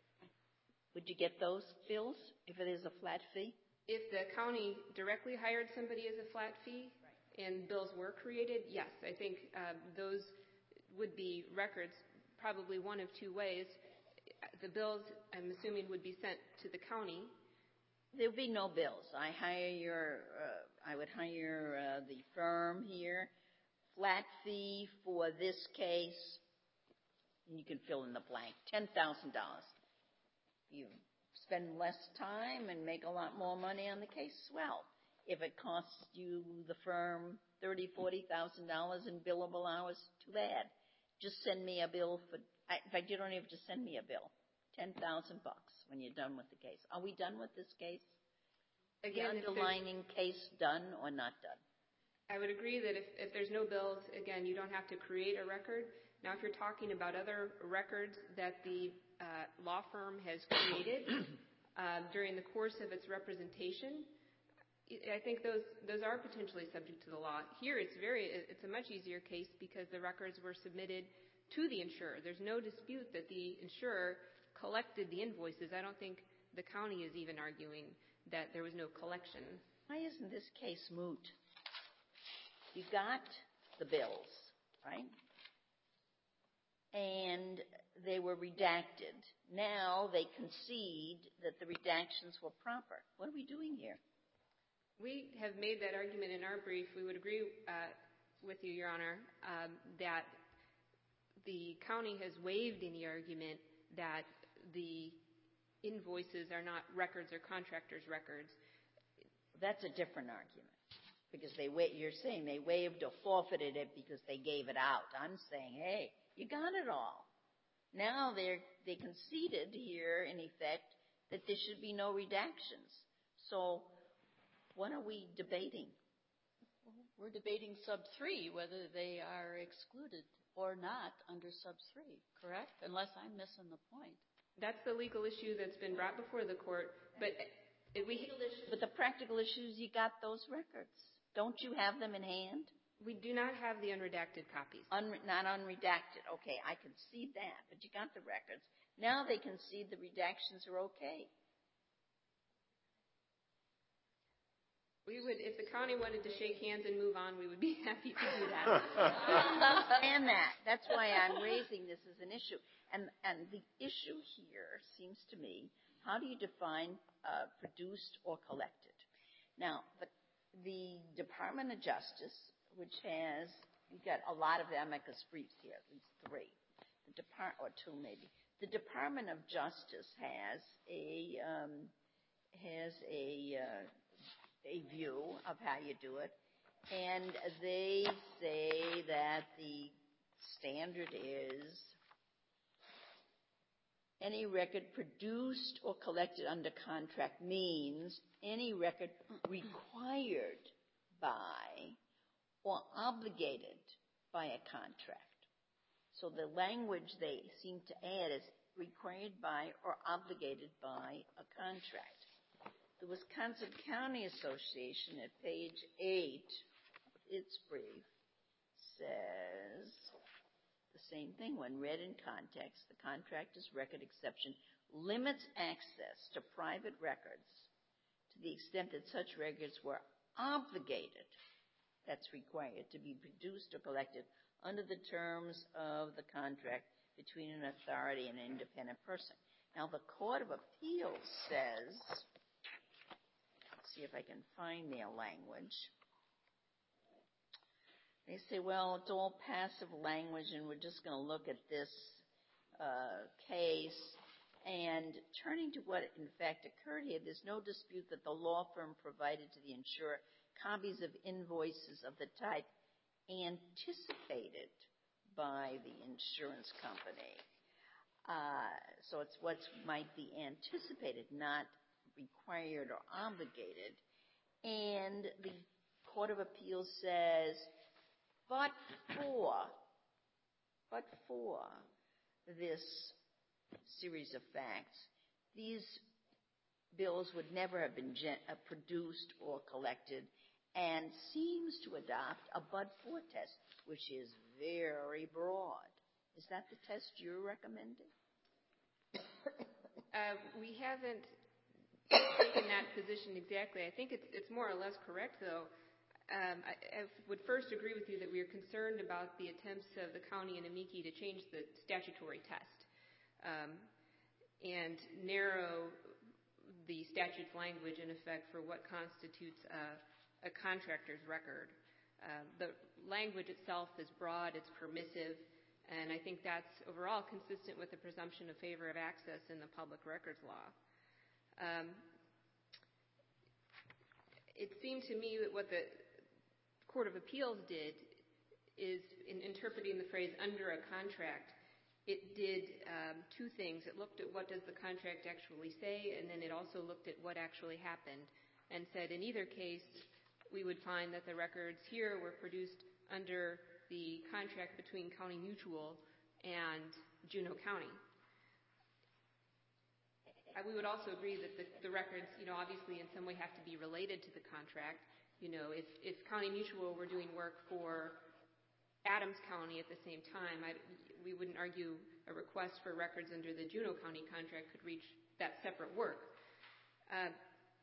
Would you get those bills if it is a flat fee? If the county directly hired somebody as a flat fee and bills were created, yes, I think uh, those would be records probably one of two ways. The bills, I'm assuming, would be sent to the county. There would be no bills. I hire your, uh, I would hire uh, the firm here, flat fee for this case, and you can fill in the blank, ten thousand dollars. You spend less time and make a lot more money on the case, swell. If it costs you, the firm, thirty thousand dollars, forty thousand dollars in billable hours, too bad. Just send me a bill for, in fact, you don't even have to send me a bill. ten thousand bucks when you're done with the case. Are we done with this case? Again, the underlining case done or not done? I would agree that if, if there's no bills, again, you don't have to create a record. Now, if you're talking about other records that the uh, law firm has created uh, during the course of its representation, I think those those are potentially subject to the law. Here, it's very it's a much easier case because the records were submitted to the insurer. There's no dispute that the insurer collected the invoices. I don't think the county is even arguing that there was no collection. Why isn't this case moot? You got the bills, right? And they were redacted. Now they concede that the redactions were proper. What are we doing here? We have made that argument in our brief. We would agree uh, with you, Your Honor, um, that the county has waived any argument that the invoices are not records or contractors' records. That's a different argument because they wa- you're saying they waived or forfeited it because they gave it out. I'm saying, hey, you got it all. Now they're they conceded here, in effect, that there should be no redactions. So what are we debating? We're debating sub three, whether they are excluded or not under sub three, correct? Unless I'm missing the point. That's the legal issue that's been brought before the court. But if we, But the practical issues, you got those records. Don't you have them in hand? we do not have the unredacted copies. Un- not unredacted. Okay, I concede that, but you got the records. Now they concede the redactions are okay. We would, if the county wanted to shake hands and move on, we would be happy to do that. And that. That's why I'm raising this as an issue. And and the issue here seems to me, how do you define uh, produced or collected? Now, the, the Department of Justice, which has, you've got a lot of amicus briefs here, at least three, the Depart or two maybe. The Department of Justice has a um, has a uh, a view of how you do it, and they say that the standard is any record produced or collected under contract means any record required by or obligated by a contract. So the language they seem to add is required by or obligated by a contract. The Wisconsin County Association at page eight of its brief says the same thing. When read in context, the contractor's record exception limits access to private records to the extent that such records were obligated, that's required, to be produced or collected under the terms of the contract between an authority and an independent person. Now, the Court of Appeals says, let's see if I can find their language. They say, well, it's all passive language, and we're just going to look at this uh, case. And turning to what, in fact, occurred here, there's no dispute that the law firm provided to the insurer copies of invoices of the type anticipated by the insurance company. Uh, so it's what might be anticipated, not required or obligated. And the Court of Appeals says, but for, but for this series of facts, these bills would never have been gen- uh, produced or collected, and seems to adopt a but-for test, which is very broad. Is that the test you're recommending? Uh, we haven't taken that position exactly. I think it's, it's more or less correct, though. Um, I, I would first agree with you that we are concerned about the attempts of the county and amici to change the statutory test um, and narrow the statute's language, in effect, for what constitutes a, a contractor's record. Uh, the language itself is broad, it's permissive, and I think that's overall consistent with the presumption of favor of access in the public records law. Um, it seemed to me that what the Court of Appeals did is, in interpreting the phrase under a contract, it did um, two things. It looked at what does the contract actually say, and then it also looked at what actually happened, and said in either case we would find that the records here were produced under the contract between County Mutual and Juneau County. Uh, we would also agree that the, the records, you know, obviously in some way have to be related to the contract. You know, if, if County Mutual were doing work for Adams County at the same time, I, we wouldn't argue a request for records under the Juneau County contract could reach that separate work. Uh,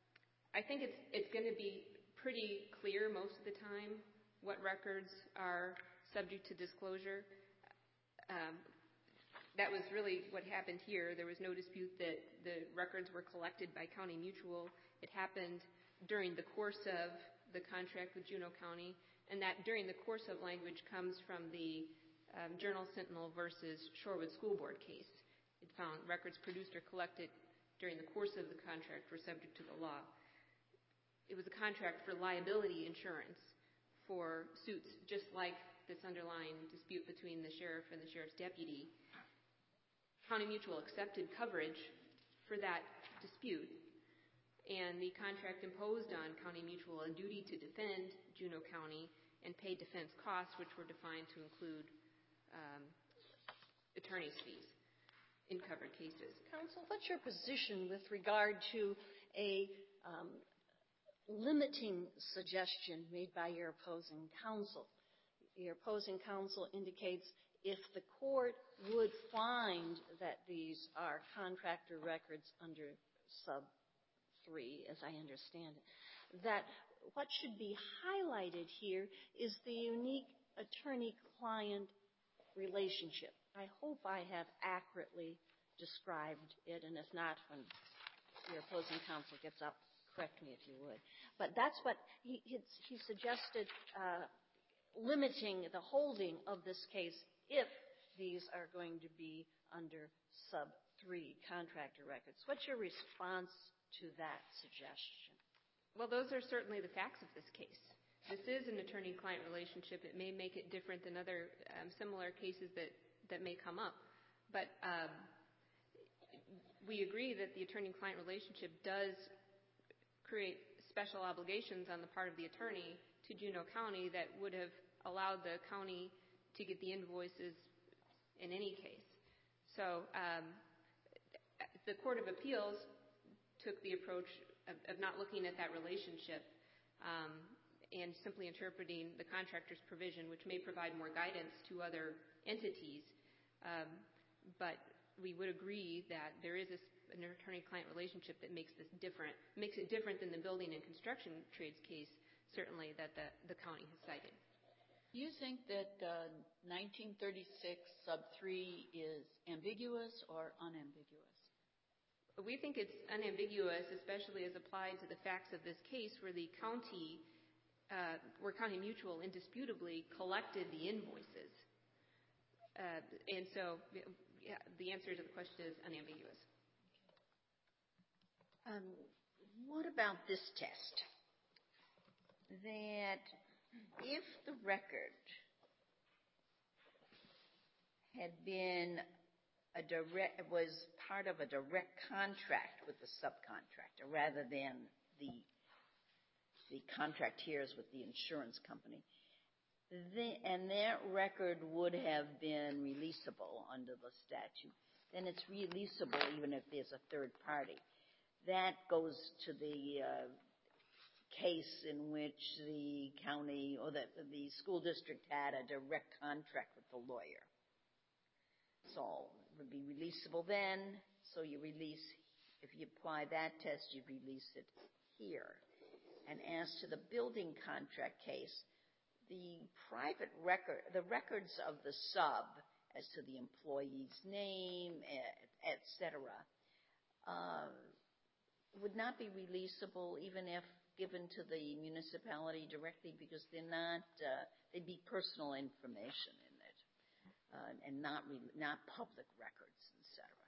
I think it's, it's going to be pretty clear most of the time what records are subject to disclosure. Um, that was really what happened here. There was no dispute that the records were collected by County Mutual. It happened during the course of the contract with Juneau County, and that during the course of language comes from the um, Journal Sentinel versus Shorewood School Board case. It found records produced or collected during the course of the contract were subject to the law. It was a contract for liability insurance for suits just like this underlying dispute between the sheriff and the sheriff's deputy. County Mutual accepted coverage for that dispute, and the contract imposed on County Mutual a duty to defend Juneau County and pay defense costs, which were defined to include um, attorney's fees in covered cases. Counsel, what's your position with regard to a um, limiting suggestion made by your opposing counsel? Your opposing counsel indicates if the court would find that these are contractor records under sub three, as I understand it, that what should be highlighted here is the unique attorney-client relationship. I hope I have accurately described it, and if not, when your opposing counsel gets up, correct me if you would. But that's what he, he suggested, uh, limiting the holding of this case if these are going to be under sub three contractor records. What's your response to that suggestion? Well, those are certainly the facts of this case. This is an attorney-client relationship. It may make it different than other um, similar cases that, that may come up. But um, we agree that the attorney-client relationship does create special obligations on the part of the attorney to Juneau County that would have allowed the county to get the invoices in any case. So um, the Court of Appeals took the approach of, of not looking at that relationship um, and simply interpreting the contractor's provision, which may provide more guidance to other entities. Um, but we would agree that there is this, an attorney-client relationship that makes this different, makes it different than the building and construction trades case, certainly, that the, the county has cited. Do you think that uh, nineteen thirty-six sub three is ambiguous or unambiguous? We think it's unambiguous, especially as applied to the facts of this case, where the county, uh, where County Mutual indisputably collected the invoices. Uh, and so yeah, the answer to the question is unambiguous. Um, what about this test? That if the record had been a direct, was part of a direct contract with the subcontractor rather than the the contract here is with the insurance company, the, and that record would have been releasable under the statute, then it's releasable even if there's a third party. That goes to the uh, case in which the county or the, the school district had a direct contract with the lawyer. So it would be releasable then, so you release, if you apply that test, you release it here. And as to the building contract case, the private record, the records of the sub as to the employee's name, et cetera, uh, would not be releasable even if given to the municipality directly, because they're not, uh, they'd be personal information in it, uh, and not re- not public records, et cetera.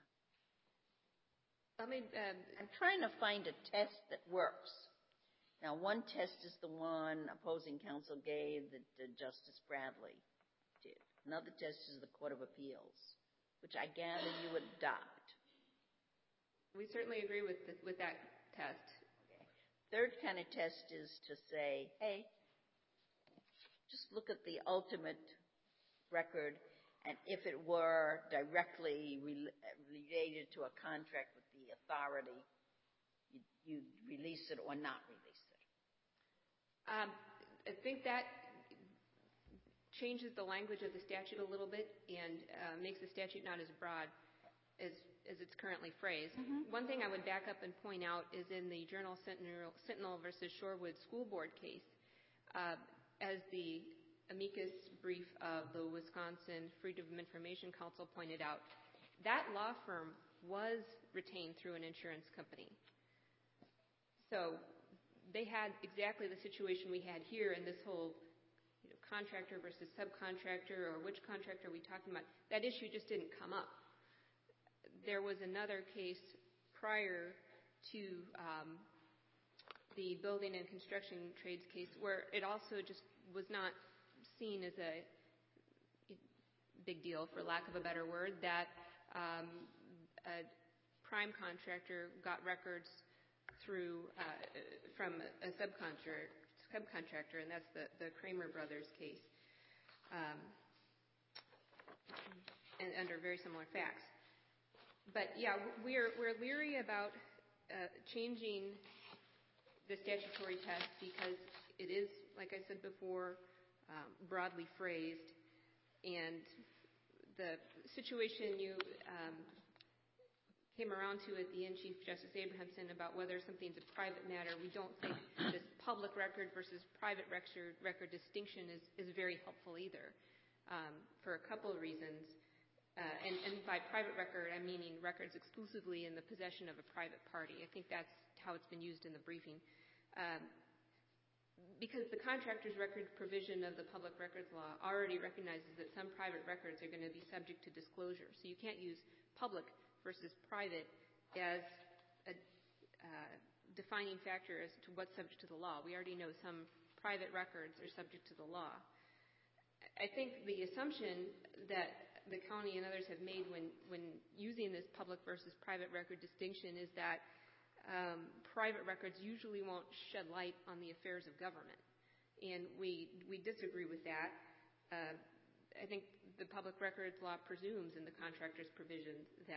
I mean, um, I'm trying to find a test that works. Now, one test is the one opposing counsel gave that uh, Justice Bradley did. Another test is the Court of Appeals, which I gather you would adopt. We certainly agree with the, with that test. Third kind of test is to say, hey, just look at the ultimate record, and if it were directly re- related to a contract with the authority, you'd, you'd release it or not release it. Um, I think that changes the language of the statute a little bit and uh, makes the statute not as broad as as it's currently phrased. Mm-hmm. One thing I would back up and point out is in the Journal Sentinel, Sentinel versus Shorewood School Board case, uh, as the amicus brief of the Wisconsin Freedom of Information Council pointed out, that law firm was retained through an insurance company. So they had exactly the situation we had here in this whole you know, contractor versus subcontractor, or which contractor are we talking about. That issue just didn't come up. There was another case prior to um, the building and construction trades case where it also just was not seen as a big deal, for lack of a better word, that um, a prime contractor got records through uh, from a subcontractor, subcontractor, and that's the, the Kramer Brothers case, um, and under very similar facts. But yeah, we're we're leery about uh, changing the statutory test because it is, like I said before, um, broadly phrased, and the situation you um, came around to at the end, Chief Justice Abrahamson, about whether something's a private matter. We don't think this public record versus private record, record distinction is, is very helpful either, um, for a couple of reasons. Uh, and, and by private record, I'm meaning records exclusively in the possession of a private party. I think that's how it's been used in the briefing. Um, because the contractor's record provision of the public records law already recognizes that some private records are going to be subject to disclosure. So you can't use public versus private as a uh, defining factor as to what's subject to the law. We already know some private records are subject to the law. I think the assumption that the county and others have made when, when using this public versus private record distinction is that um, private records usually won't shed light on the affairs of government. And we, we disagree with that. Uh, I think the public records law presumes in the contractor's provision that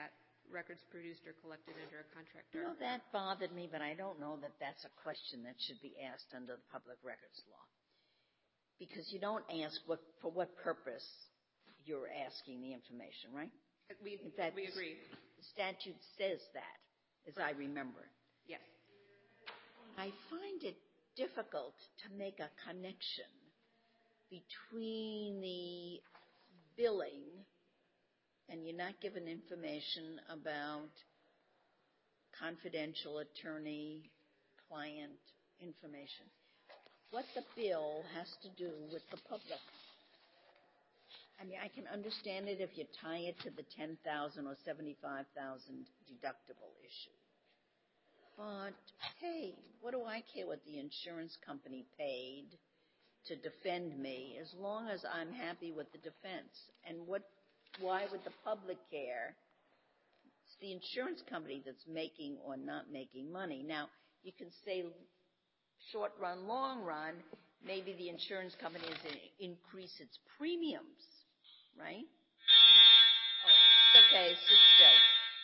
records produced or collected under a contract You are. know, that bothered me, but I don't know that that's a question that should be asked under the public records law. Because you don't ask what, for what purpose you're asking the information, right? We, That's- we agree. The statute says that, as I remember. Yes. I find it difficult to make a connection between the billing, and you're not given information about confidential attorney-client information, what the bill has to do with the public. I mean, I can understand it if you tie it to the ten thousand dollars or seventy-five thousand dollars deductible issue. But, hey, what do I care what the insurance company paid to defend me as long as I'm happy with the defense? And what? Why would the public care? It's the insurance company that's making or not making money. Now, you can say short run, long run, maybe the insurance company is to increase its premiums, right? Oh, it's okay, sit still.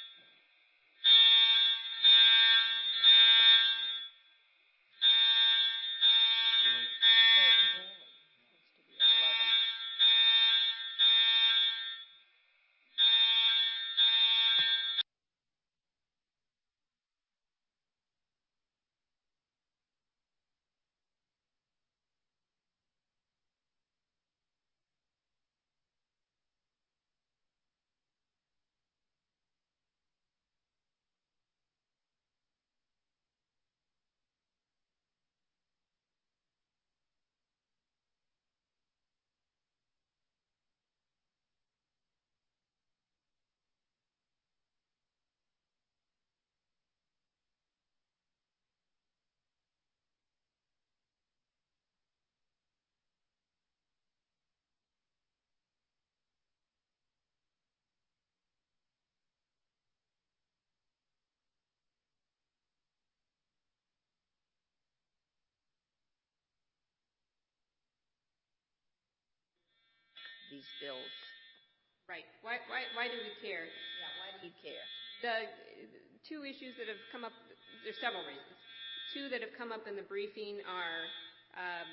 These bills. Right. Why, why, why do we care? Yeah, why do you care? The two issues that have come up, there's several reasons. Two that have come up in the briefing are um,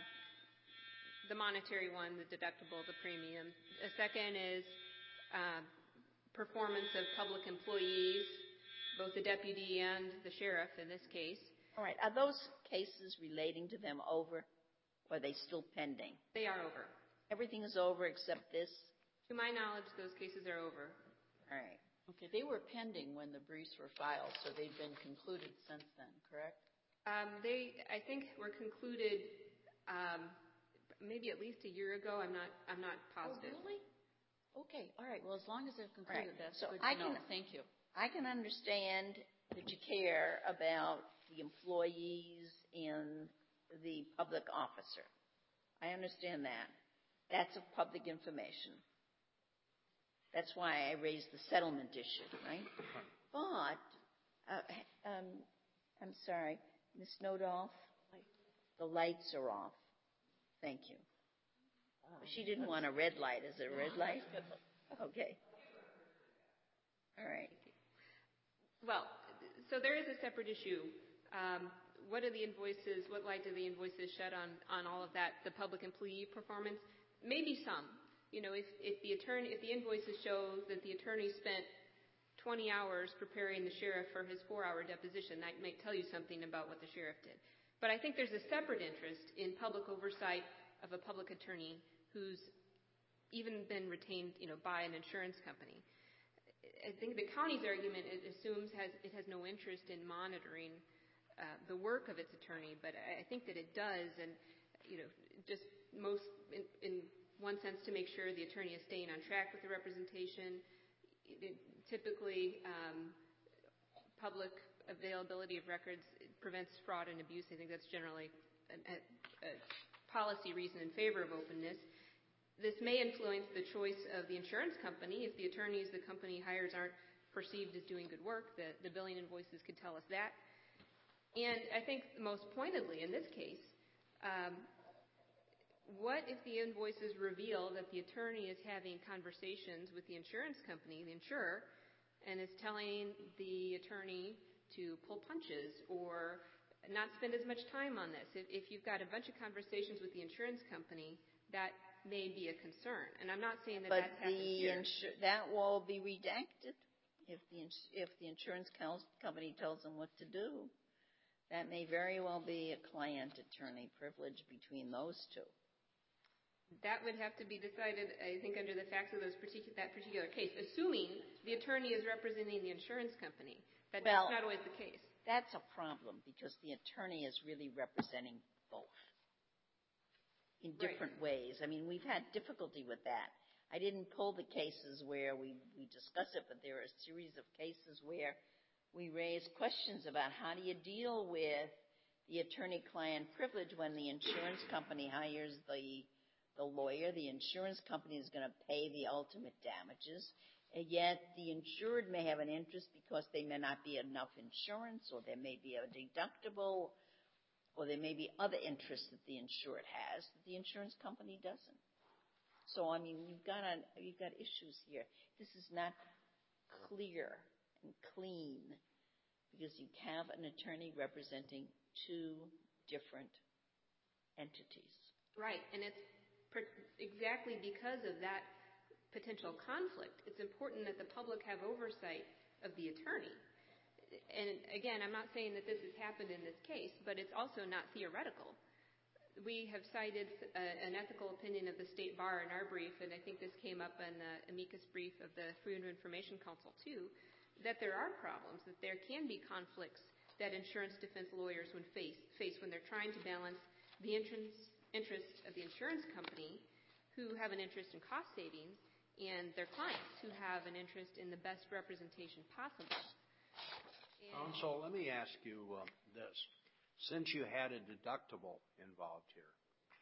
the monetary one, the deductible, the premium. The second is uh, performance of public employees, both the deputy and the sheriff in this case. All right. Are those cases relating to them over, or are they still pending? They are over. Everything is over except this? To my knowledge, those cases are over. All right. Okay, they were pending when the briefs were filed, so they've been concluded since then, correct? Um, they, I think, were concluded um, maybe at least a year ago. I'm not, I'm not positive. Oh, really? Okay, all right. Well, as long as they've concluded, Right. that's So good I to know. can- Thank you. I can understand that you care about the employees and the public officer. I understand that. That's of public information. That's why I raised the settlement issue, right? But, uh, um, I'm sorry, Miz Snowdolf, the lights are off. Thank you. She didn't want a red light. Is it a red light? Okay. All right. Well, so there is a separate issue. Um, what are the invoices? What light do the invoices shed on, on all of that? The public employee performance? Maybe some. You know, if, if the attorney, if the invoices show that the attorney spent twenty hours preparing the sheriff for his four-hour deposition, that might tell you something about what the sheriff did. But I think there's a separate interest in public oversight of a public attorney who's even been retained, you know, by an insurance company. I think the county's argument it assumes has it has no interest in monitoring uh, the work of its attorney, but I think that it does, and you know, just most in, in one sense to make sure the attorney is staying on track with the representation. It, typically, um, public availability of records prevents fraud and abuse. I think that's generally a, a, a policy reason in favor of openness. This may influence the choice of the insurance company. If the attorneys the company hires aren't perceived as doing good work, the, the billing invoices could tell us that. And I think most pointedly in this case, um, what if the invoices reveal that the attorney is having conversations with the insurance company, the insurer, and is telling the attorney to pull punches or not spend as much time on this. If, if you've got a bunch of conversations with the insurance company, that may be a concern. And I'm not saying that But that's happened the here. insu- that will be redacted if the ins- if the insurance co- company tells them what to do. That may very well be a client-attorney privilege between those two. That would have to be decided, I think, under the facts of those particular, that particular case, assuming the attorney is representing the insurance company. That, Well, that's not always the case. That's a problem because the attorney is really representing both in different Right. ways. I mean, we've had difficulty with that. I didn't pull the cases where we, we discuss it, but there are a series of cases where we raise questions about how do you deal with the attorney-client privilege when the insurance company hires the the lawyer. The insurance company is going to pay the ultimate damages, and yet the insured may have an interest because there may not be enough insurance, or there may be a deductible, or there may be other interests that the insured has that the insurance company doesn't. So, I mean, you've got a, you've got issues here. This is not clear and clean because you have an attorney representing two different entities. Right, and it's per- exactly because of that potential conflict, it's important that the public have oversight of the attorney. And again, I'm not saying that this has happened in this case, but it's also not theoretical. We have cited a, an ethical opinion of the State Bar in our brief, and I think this came up in the amicus brief of the Freedom of Information Council too, that there are problems, that there can be conflicts that insurance defense lawyers would face, face when they're trying to balance the interest, interest of the insurance company, who have an interest in cost savings, and their clients, who have an interest in the best representation possible. And Counsel, let me ask you uh, this. Since you had a deductible involved here,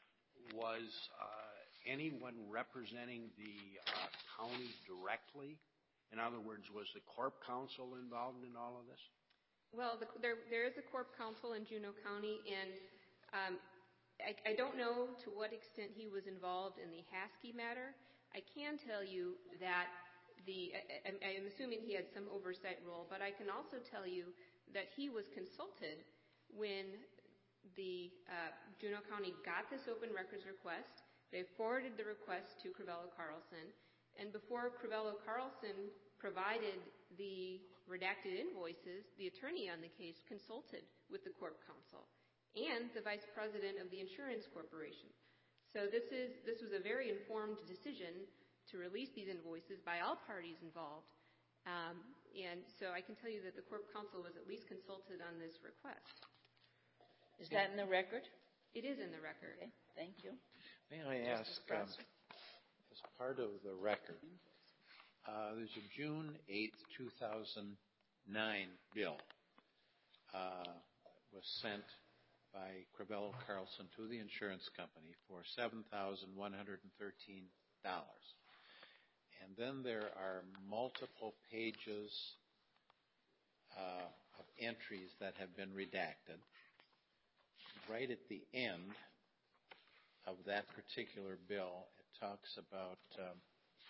was uh, anyone representing the uh, county directly? In other words, was the Corp Counsel involved in all of this? Well, the, there, there is a Corp Counsel in Juneau County, and um, I, I don't know to what extent he was involved in the Haskey matter. I can tell you that the, I, I'm assuming he had some oversight role, but I can also tell you that he was consulted when the uh, Juneau County got this open records request. They forwarded the request to Crivello Carlson, and before Crivello Carlson provided the redacted invoices, the attorney on the case consulted with the Corp Counsel and the vice president of the insurance corporation. So this is this was a very informed decision to release these invoices by all parties involved. Um, and so I can tell you that the Corp Counsel was at least consulted on this request. Is that in the record? It is in the record. Okay, thank you. May I ask, um, as part of the record, uh, there's a June eighth, two thousand nine bill uh, was sent by Crivello Carlson to the insurance company for seven thousand one hundred thirteen dollars. And then there are multiple pages uh, of entries that have been redacted. Right at the end of that particular bill, it talks about um,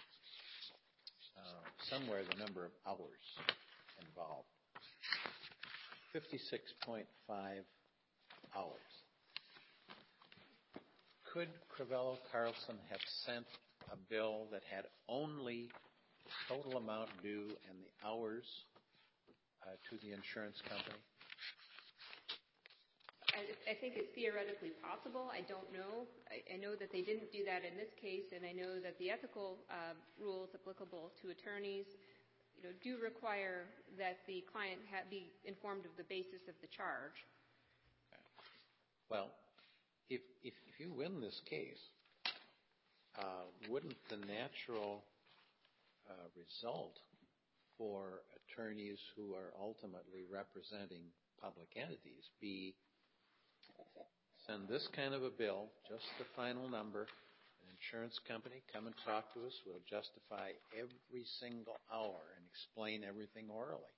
uh, somewhere the number of hours involved. fifty-six point five hours. Could Crivello Carlson have sent a bill that had only the total amount due and the hours uh, to the insurance company? I, I think it's theoretically possible. I don't know. I, I know that they didn't do that in this case, and I know that the ethical uh, rules applicable to attorneys, you know, do require that the client ha- be informed of the basis of the charge. Okay. Well, if, if if you win this case, uh, wouldn't the natural uh, result for attorneys who are ultimately representing public entities be send this kind of a bill, just the final number, an insurance company, come and talk to us, we'll justify every single hour and explain everything orally?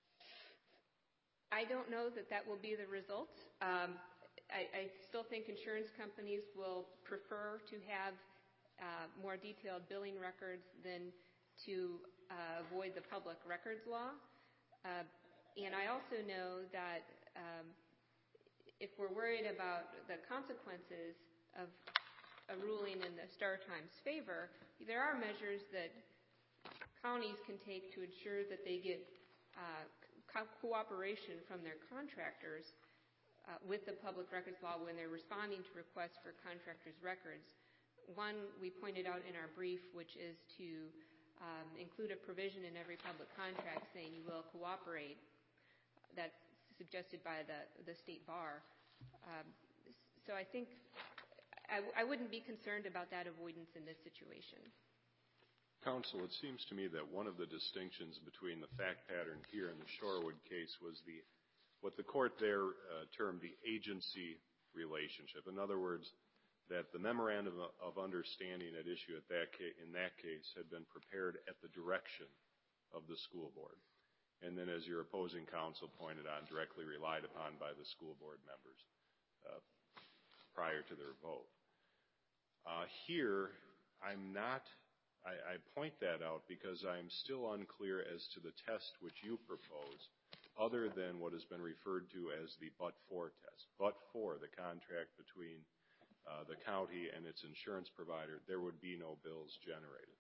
I don't know that that will be the result. Um, I, I still think insurance companies will prefer to have uh, more detailed billing records than to uh, avoid the public records law. Uh, and I also know that um, if we're worried about the consequences of a ruling in the Star Times' favor, there are measures that counties can take to ensure that they get uh, co- cooperation from their contractors uh, with the public records law when they're responding to requests for contractors' records. One we pointed out in our brief, which is to um, include a provision in every public contract saying you will cooperate. That's suggested by the, the state bar. Um, so I think I, I wouldn't be concerned about that avoidance in this situation. Counsel, it seems to me that one of the distinctions between the fact pattern here and the Shorewood case was the what the court there uh, termed the agency relationship. In other words, that the memorandum of understanding at issue at that ca- in that case had been prepared at the direction of the school board. And then, as your opposing counsel pointed out, directly relied upon by the school board members uh, prior to their vote. Uh, here, I'm not, I, I point that out because I'm still unclear as to the test which you propose, other than what has been referred to as the but-for test. But for the contract between uh, the county and its insurance provider, there would be no bills generated.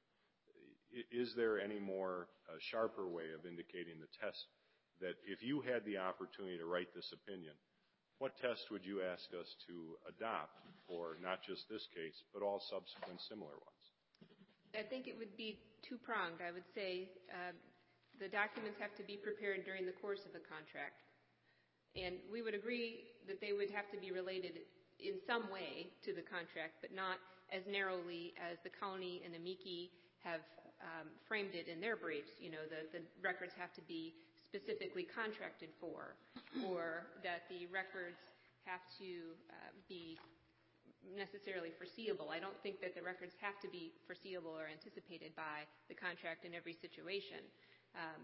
Is there any more uh, sharper way of indicating the test that if you had the opportunity to write this opinion, what test would you ask us to adopt for not just this case, but all subsequent similar ones? I think it would be two-pronged. I would say uh, the documents have to be prepared during the course of a contract. And we would agree that they would have to be related in some way to the contract, but not as narrowly as the county and amici have um, framed it in their briefs. You know, the, the records have to be specifically contracted for, or that the records have to uh, be necessarily foreseeable. I don't think that the records have to be foreseeable or anticipated by the contract in every situation. Um,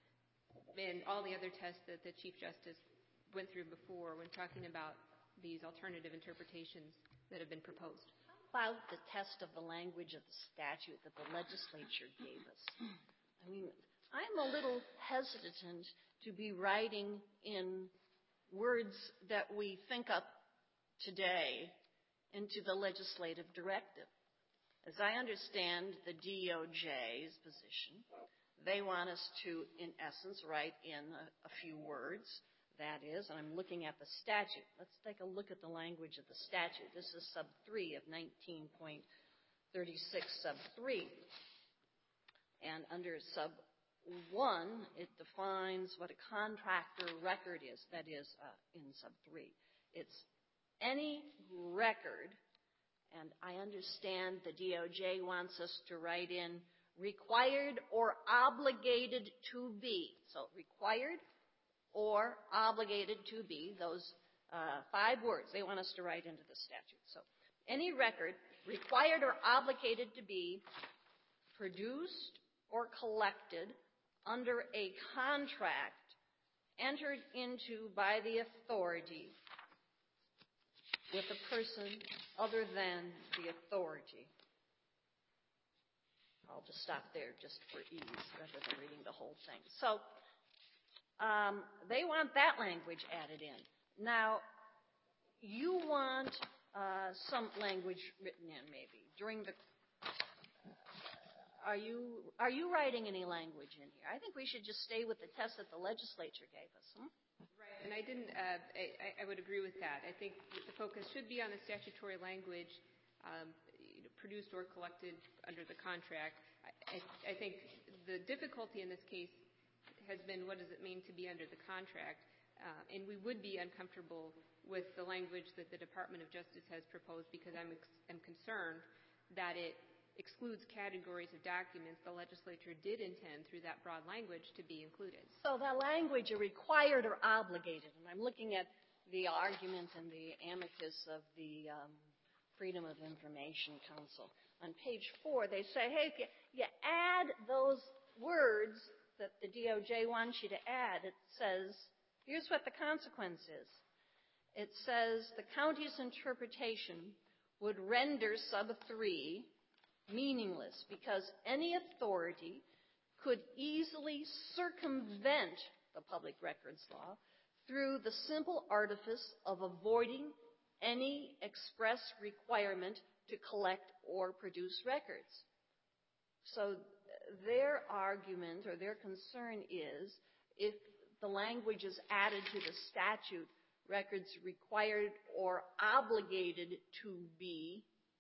and all the other tests that the Chief Justice went through before when talking about these alternative interpretations that have been proposed. How about the test of the language of the statute that the legislature gave us? I mean, I'm a little hesitant to be writing in words that we think up today into the legislative directive. As I understand the D O J's position, they want us to, in essence, write in a, a few words. That is, and I'm looking at the statute. Let's take a look at the language of the statute. This is sub three of nineteen point thirty-six sub three. And under sub one, it defines what a contractor record is. That is uh, in sub three. It's any record, and I understand the D O J wants us to write in required or obligated to be. So required or obligated to be, those uh, five words they want us to write into the statute. So any record required or obligated to be produced or collected under a contract entered into by the authority with a person other than the authority. I'll just stop there just for ease rather than reading the whole thing. So Um, they want that language added in. Now, you want uh, some language written in, maybe during the. Uh, are you are you writing any language in here? I think we should just stay with the test that the legislature gave us. Hmm? Right, and I didn't. Uh, I, I would agree with that. I think the focus should be on the statutory language, um, produced or collected under the contract. I, I, I think the difficulty in this case has been what does it mean to be under the contract, uh, and we would be uncomfortable with the language that the Department of Justice has proposed because I'm, ex- I'm concerned that it excludes categories of documents the legislature did intend through that broad language to be included. So that language, are required or obligated, and I'm looking at the argument and the amicus of the um, Freedom of Information Council. On page four, they say, hey, if you, you add those words that the D O J wants you to add, it says, here's what the consequence is. It says the county's interpretation would render sub three meaningless because any authority could easily circumvent the public records law through the simple artifice of avoiding any express requirement to collect or produce records. So their argument or their concern is if the language is added to the statute, records required or obligated to be,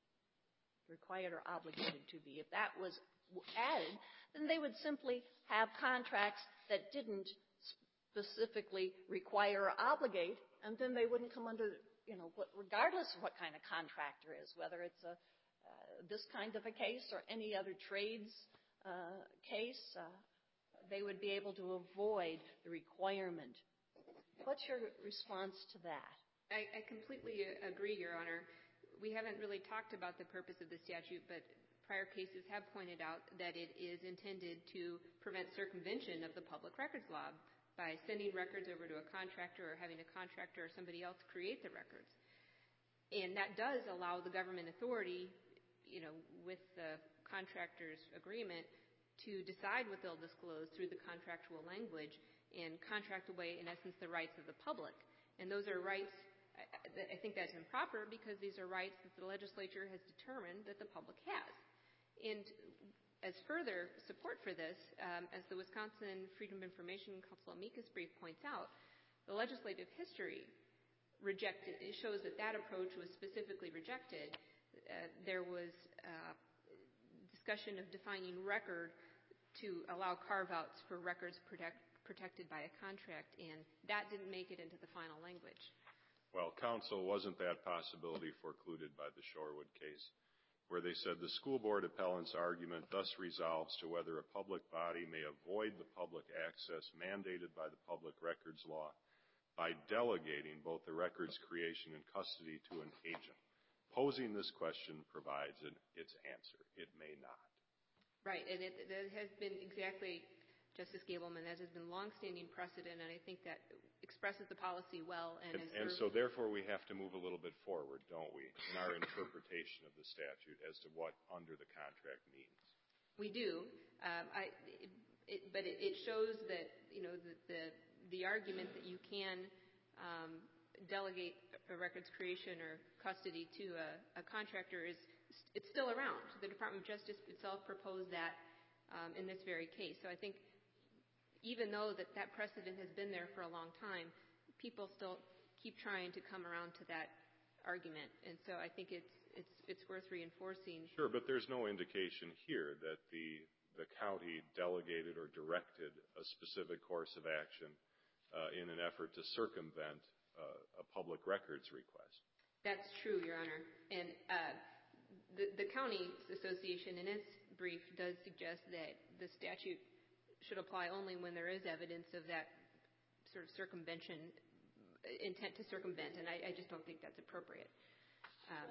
required or obligated to be, if that was added, then they would simply have contracts that didn't specifically require or obligate, and then they wouldn't come under, you know, what, regardless of what kind of contractor is, whether it's a uh, this kind of a case or any other trades uh, case, uh, they would be able to avoid the requirement. What's your response to that? I, I completely agree, Your Honor. We haven't really talked about the purpose of the statute, but prior cases have pointed out that it is intended to prevent circumvention of the public records law by sending records over to a contractor or having a contractor or somebody else create the records. And that does allow the government authority, you know, with the contractor's agreement to decide what they'll disclose through the contractual language and contract away, in essence, the rights of the public. And those are rights, I, I think that's improper because these are rights that the legislature has determined that the public has. And as further support for this, um, as the Wisconsin Freedom of Information Council amicus brief points out, the legislative history rejected, it shows that that approach was specifically rejected. Uh, there was uh, discussion of defining record to allow carve-outs for records protect, protected by a contract, and that didn't make it into the final language. Well, counsel, wasn't that possibility forecluded by the Shorewood case, where they said the school board appellant's argument thus resolves to whether a public body may avoid the public access mandated by the public records law by delegating both the records creation and custody to an agent. Posing this question provides an, its answer. It may not. Right, and it, that has been exactly, Justice Gableman, that has been longstanding precedent, and I think that expresses the policy well. And, and, and so therefore we have to move a little bit forward, don't we, in our interpretation of the statute as to what under the contract means. We do, um, I, it, it, but it, it shows that, you know, the, the, the argument that you can um, delegate a records creation or custody to a, a contractor is it's still around. The Department of Justice itself proposed that um, in this very case. So I think even though that, that precedent has been there for a long time, people still keep trying to come around to that argument. And so I think it's it's it's worth reinforcing. Sure, but there's no indication here that the the county delegated or directed a specific course of action uh, in an effort to circumvent uh, a public records request. That's true, Your Honor. And uh, the, the county association in its brief does suggest that the statute should apply only when there is evidence of that sort of circumvention, intent to circumvent, and I, I just don't think that's appropriate. Um,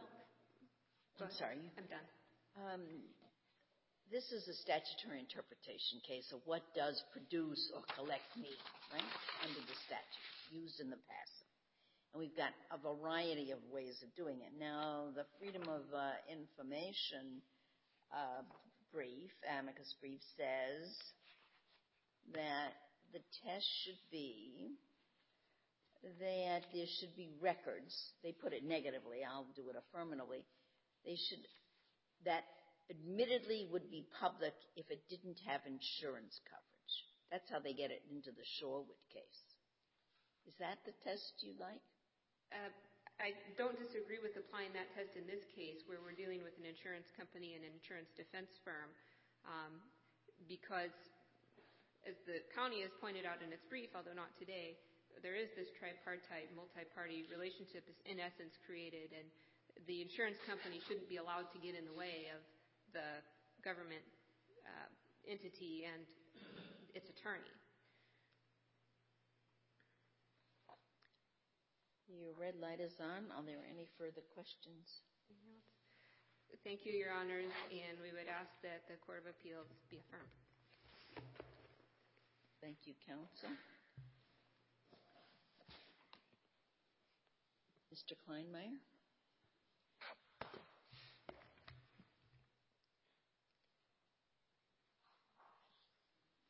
I'm sorry. I'm done. Um, this is a statutory interpretation case of what does produce or collect mean, right, under the statute, used in the past. And we've got a variety of ways of doing it. Now, the Freedom of uh, Information uh, brief, amicus brief, says that the test should be that there should be records. They put it negatively. I'll do it affirmatively. They should, that admittedly would be public if it didn't have insurance coverage. That's how they get it into the Shorewood case. Is that the test you like? Uh, I don't disagree with applying that test in this case where we're dealing with an insurance company and an insurance defense firm um, because, as the county has pointed out in its brief, although not today, there is this tripartite, multi-party relationship is in essence created, and the insurance company shouldn't be allowed to get in the way of the government uh, entity and its attorney. Your red light is on. Are there any further questions? Thank you, Your Honors, and we would ask that the Court of Appeals be affirmed. Thank you, Counsel. Mister Kleinmeyer?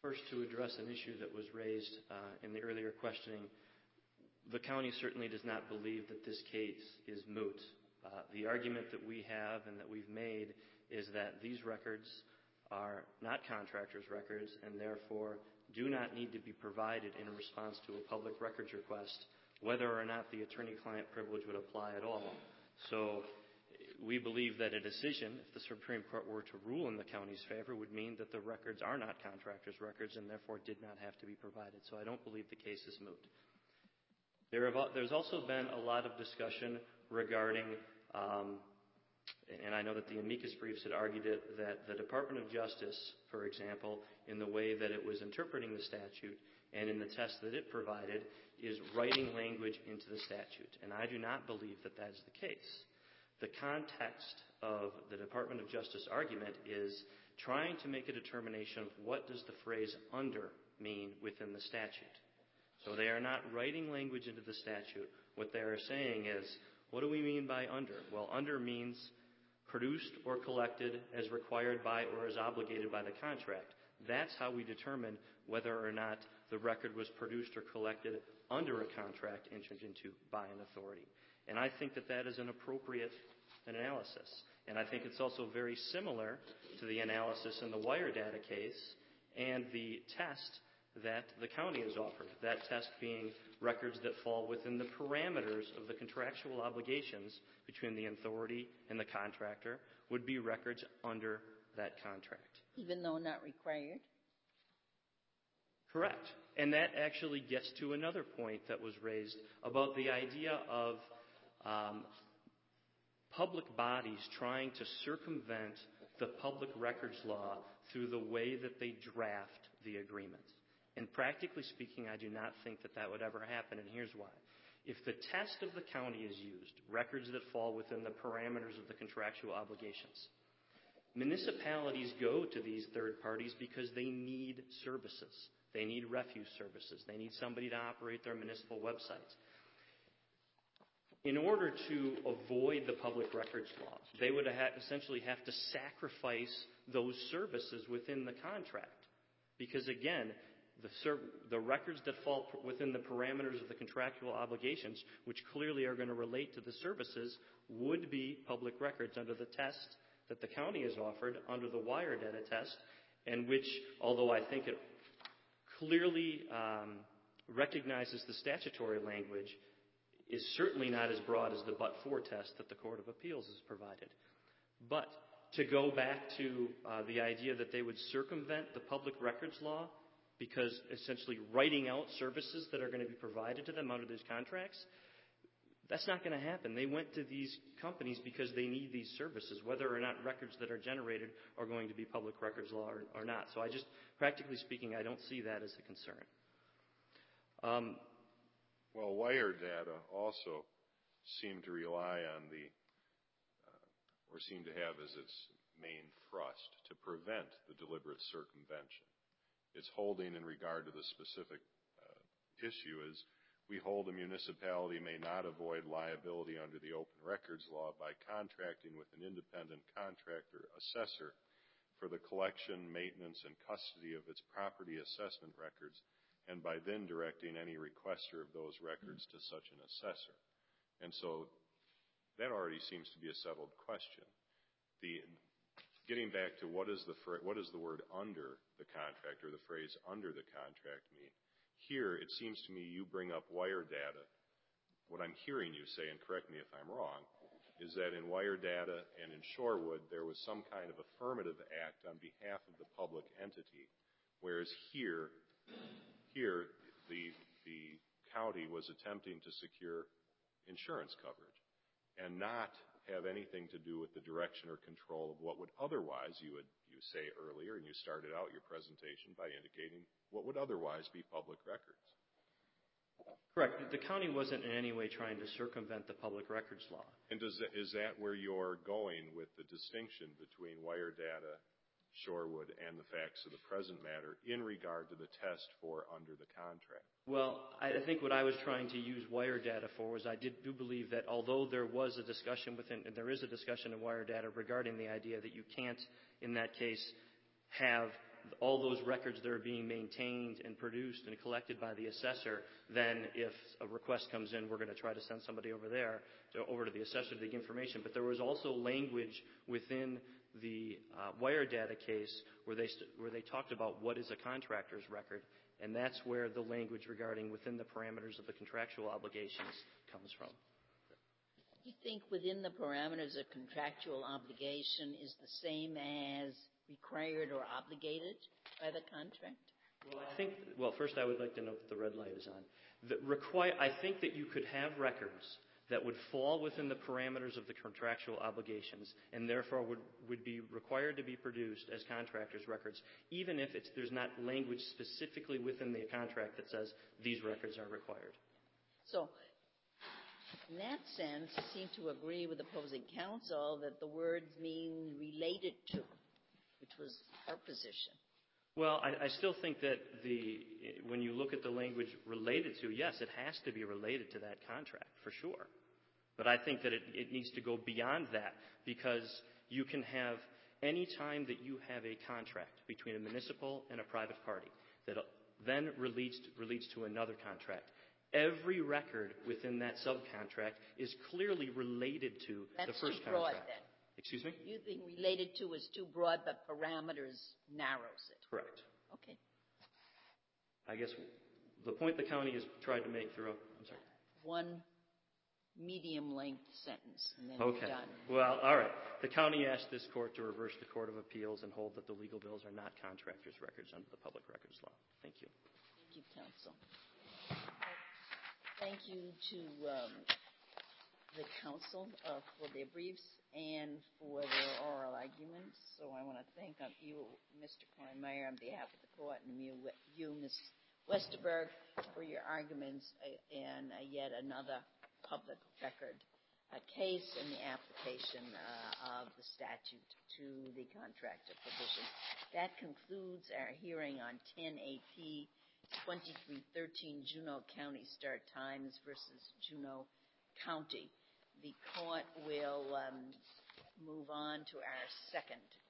First, to address an issue that was raised uh, in the earlier questioning, the county certainly does not believe that this case is moot. Uh, the argument that we have and that we've made is that these records are not contractors' records and therefore do not need to be provided in response to a public records request, whether or not the attorney-client privilege would apply at all. So we believe that a decision, if the Supreme Court were to rule in the county's favor, would mean that the records are not contractors' records and therefore did not have to be provided. So I don't believe the case is moot. There have, there's also been a lot of discussion regarding, um, and I know that the amicus briefs had argued it, that the Department of Justice, for example, in the way that it was interpreting the statute and in the test that it provided, is writing language into the statute. And I do not believe that that is the case. The context of the Department of Justice argument is trying to make a determination of what does the phrase under mean within the statute. So they are not writing language into the statute. What they are saying is, what do we mean by under? Well, under means produced or collected as required by or as obligated by the contract. That's how we determine whether or not the record was produced or collected under a contract entered into by an authority. And I think that that is an appropriate analysis. And I think it's also very similar to the analysis in the wire data case and the test that the county has offered, that test being records that fall within the parameters of the contractual obligations between the authority and the contractor would be records under that contract. Even though not required? Correct. And that actually gets to another point that was raised about the idea of um, public bodies trying to circumvent the public records law through the way that they draft the agreement. And practically speaking, I do not think that that would ever happen, and here's why. If the test of the county is used, records that fall within the parameters of the contractual obligations, municipalities go to these third parties because they need services. They need refuse services. They need somebody to operate their municipal websites. In order to avoid the public records law, they would ha- essentially have to sacrifice those services within the contract. Because again, the, ser- the records that fall p- within the parameters of the contractual obligations, which clearly are going to relate to the services, would be public records under the test that the county has offered under the wire data test, and which, although I think it clearly um, recognizes the statutory language, is certainly not as broad as the but-for test that the Court of Appeals has provided. But to go back to uh, the idea that they would circumvent the public records law because essentially writing out services that are going to be provided to them under these contracts, that's not going to happen. They went to these companies because they need these services, whether or not records that are generated are going to be public records law or, or not. So I just, practically speaking, I don't see that as a concern. Um, Well, wire data also seem to rely on the, uh, or seem to have as its main thrust to prevent the deliberate circumvention. Its holding in regard to the specific uh, issue is we hold a municipality may not avoid liability under the open records law by contracting with an independent contractor assessor for the collection, maintenance, and custody of its property assessment records, and by then directing any requester of those records to such an assessor. And so that already seems to be a settled question. The, getting back to what is the what does the word under the contract or the phrase under the contract mean? Here, it seems to me you bring up wire data. What I'm hearing you say, and correct me if I'm wrong, is that in wire data and in Shorewood, there was some kind of affirmative act on behalf of the public entity, whereas here, Here, the, the county was attempting to secure insurance coverage and not have anything to do with the direction or control of what would otherwise, you would you say earlier, and you started out your presentation by indicating what would otherwise be public records. Correct. The county wasn't in any way trying to circumvent the public records law. And does that, is that where you're going with the distinction between wire data, Shorewood, and the facts of the present matter in regard to the test for under the contract? Well, I think what I was trying to use wire data for was I did, do believe that although there was a discussion within, and there is a discussion in wire data regarding the idea that you can't, in that case, have all those records that are being maintained and produced and collected by the assessor, then if a request comes in, we're going to try to send somebody over there, to, over to the assessor to get information. But there was also language within the uh, wire data case where they, st- where they talked about what is a contractor's record, and that's where the language regarding within the parameters of the contractual obligations comes from. You think within the parameters of contractual obligation is the same as required or obligated by the contract? Well, I think, well, first I would like to note that the red light is on. The require, I think that you could have records that would fall within the parameters of the contractual obligations and therefore would, would be required to be produced as contractors' records, even if it's, there's not language specifically within the contract that says these records are required. So, in that sense, you seem to agree with opposing counsel that the words mean related to, which was her position. Well, I, I still think that the when you look at the language related to, yes, it has to be related to that contract, for sure. But I think that it, it needs to go beyond that, because you can have, any time that you have a contract between a municipal and a private party that then relates to, relates to another contract, every record within that subcontract is clearly related to That's the first too broad, contract. then. Excuse me? You think related to is too broad, but parameters narrows it. Correct. Okay. I guess the point the county has tried to make through, I'm sorry. One medium-length sentence, and then Okay. you're done. Well, all right. The county asked this court to reverse the Court of Appeals and hold that the legal bills are not contractors' records under the Public Records Law. Thank you. Thank you, counsel. Thank you to um, the counsel uh, for their briefs and for their oral arguments. So I want to thank you, Mister Kleinmeyer, on behalf of the court, and you, you Miz Westerberg, for your arguments and uh, yet another public record uh, case in the application uh, of the statute to the contractor provision. That concludes our hearing on ten A P twenty-three thirteen Juneau County Star Times versus Juneau County. The court will um, move on to our second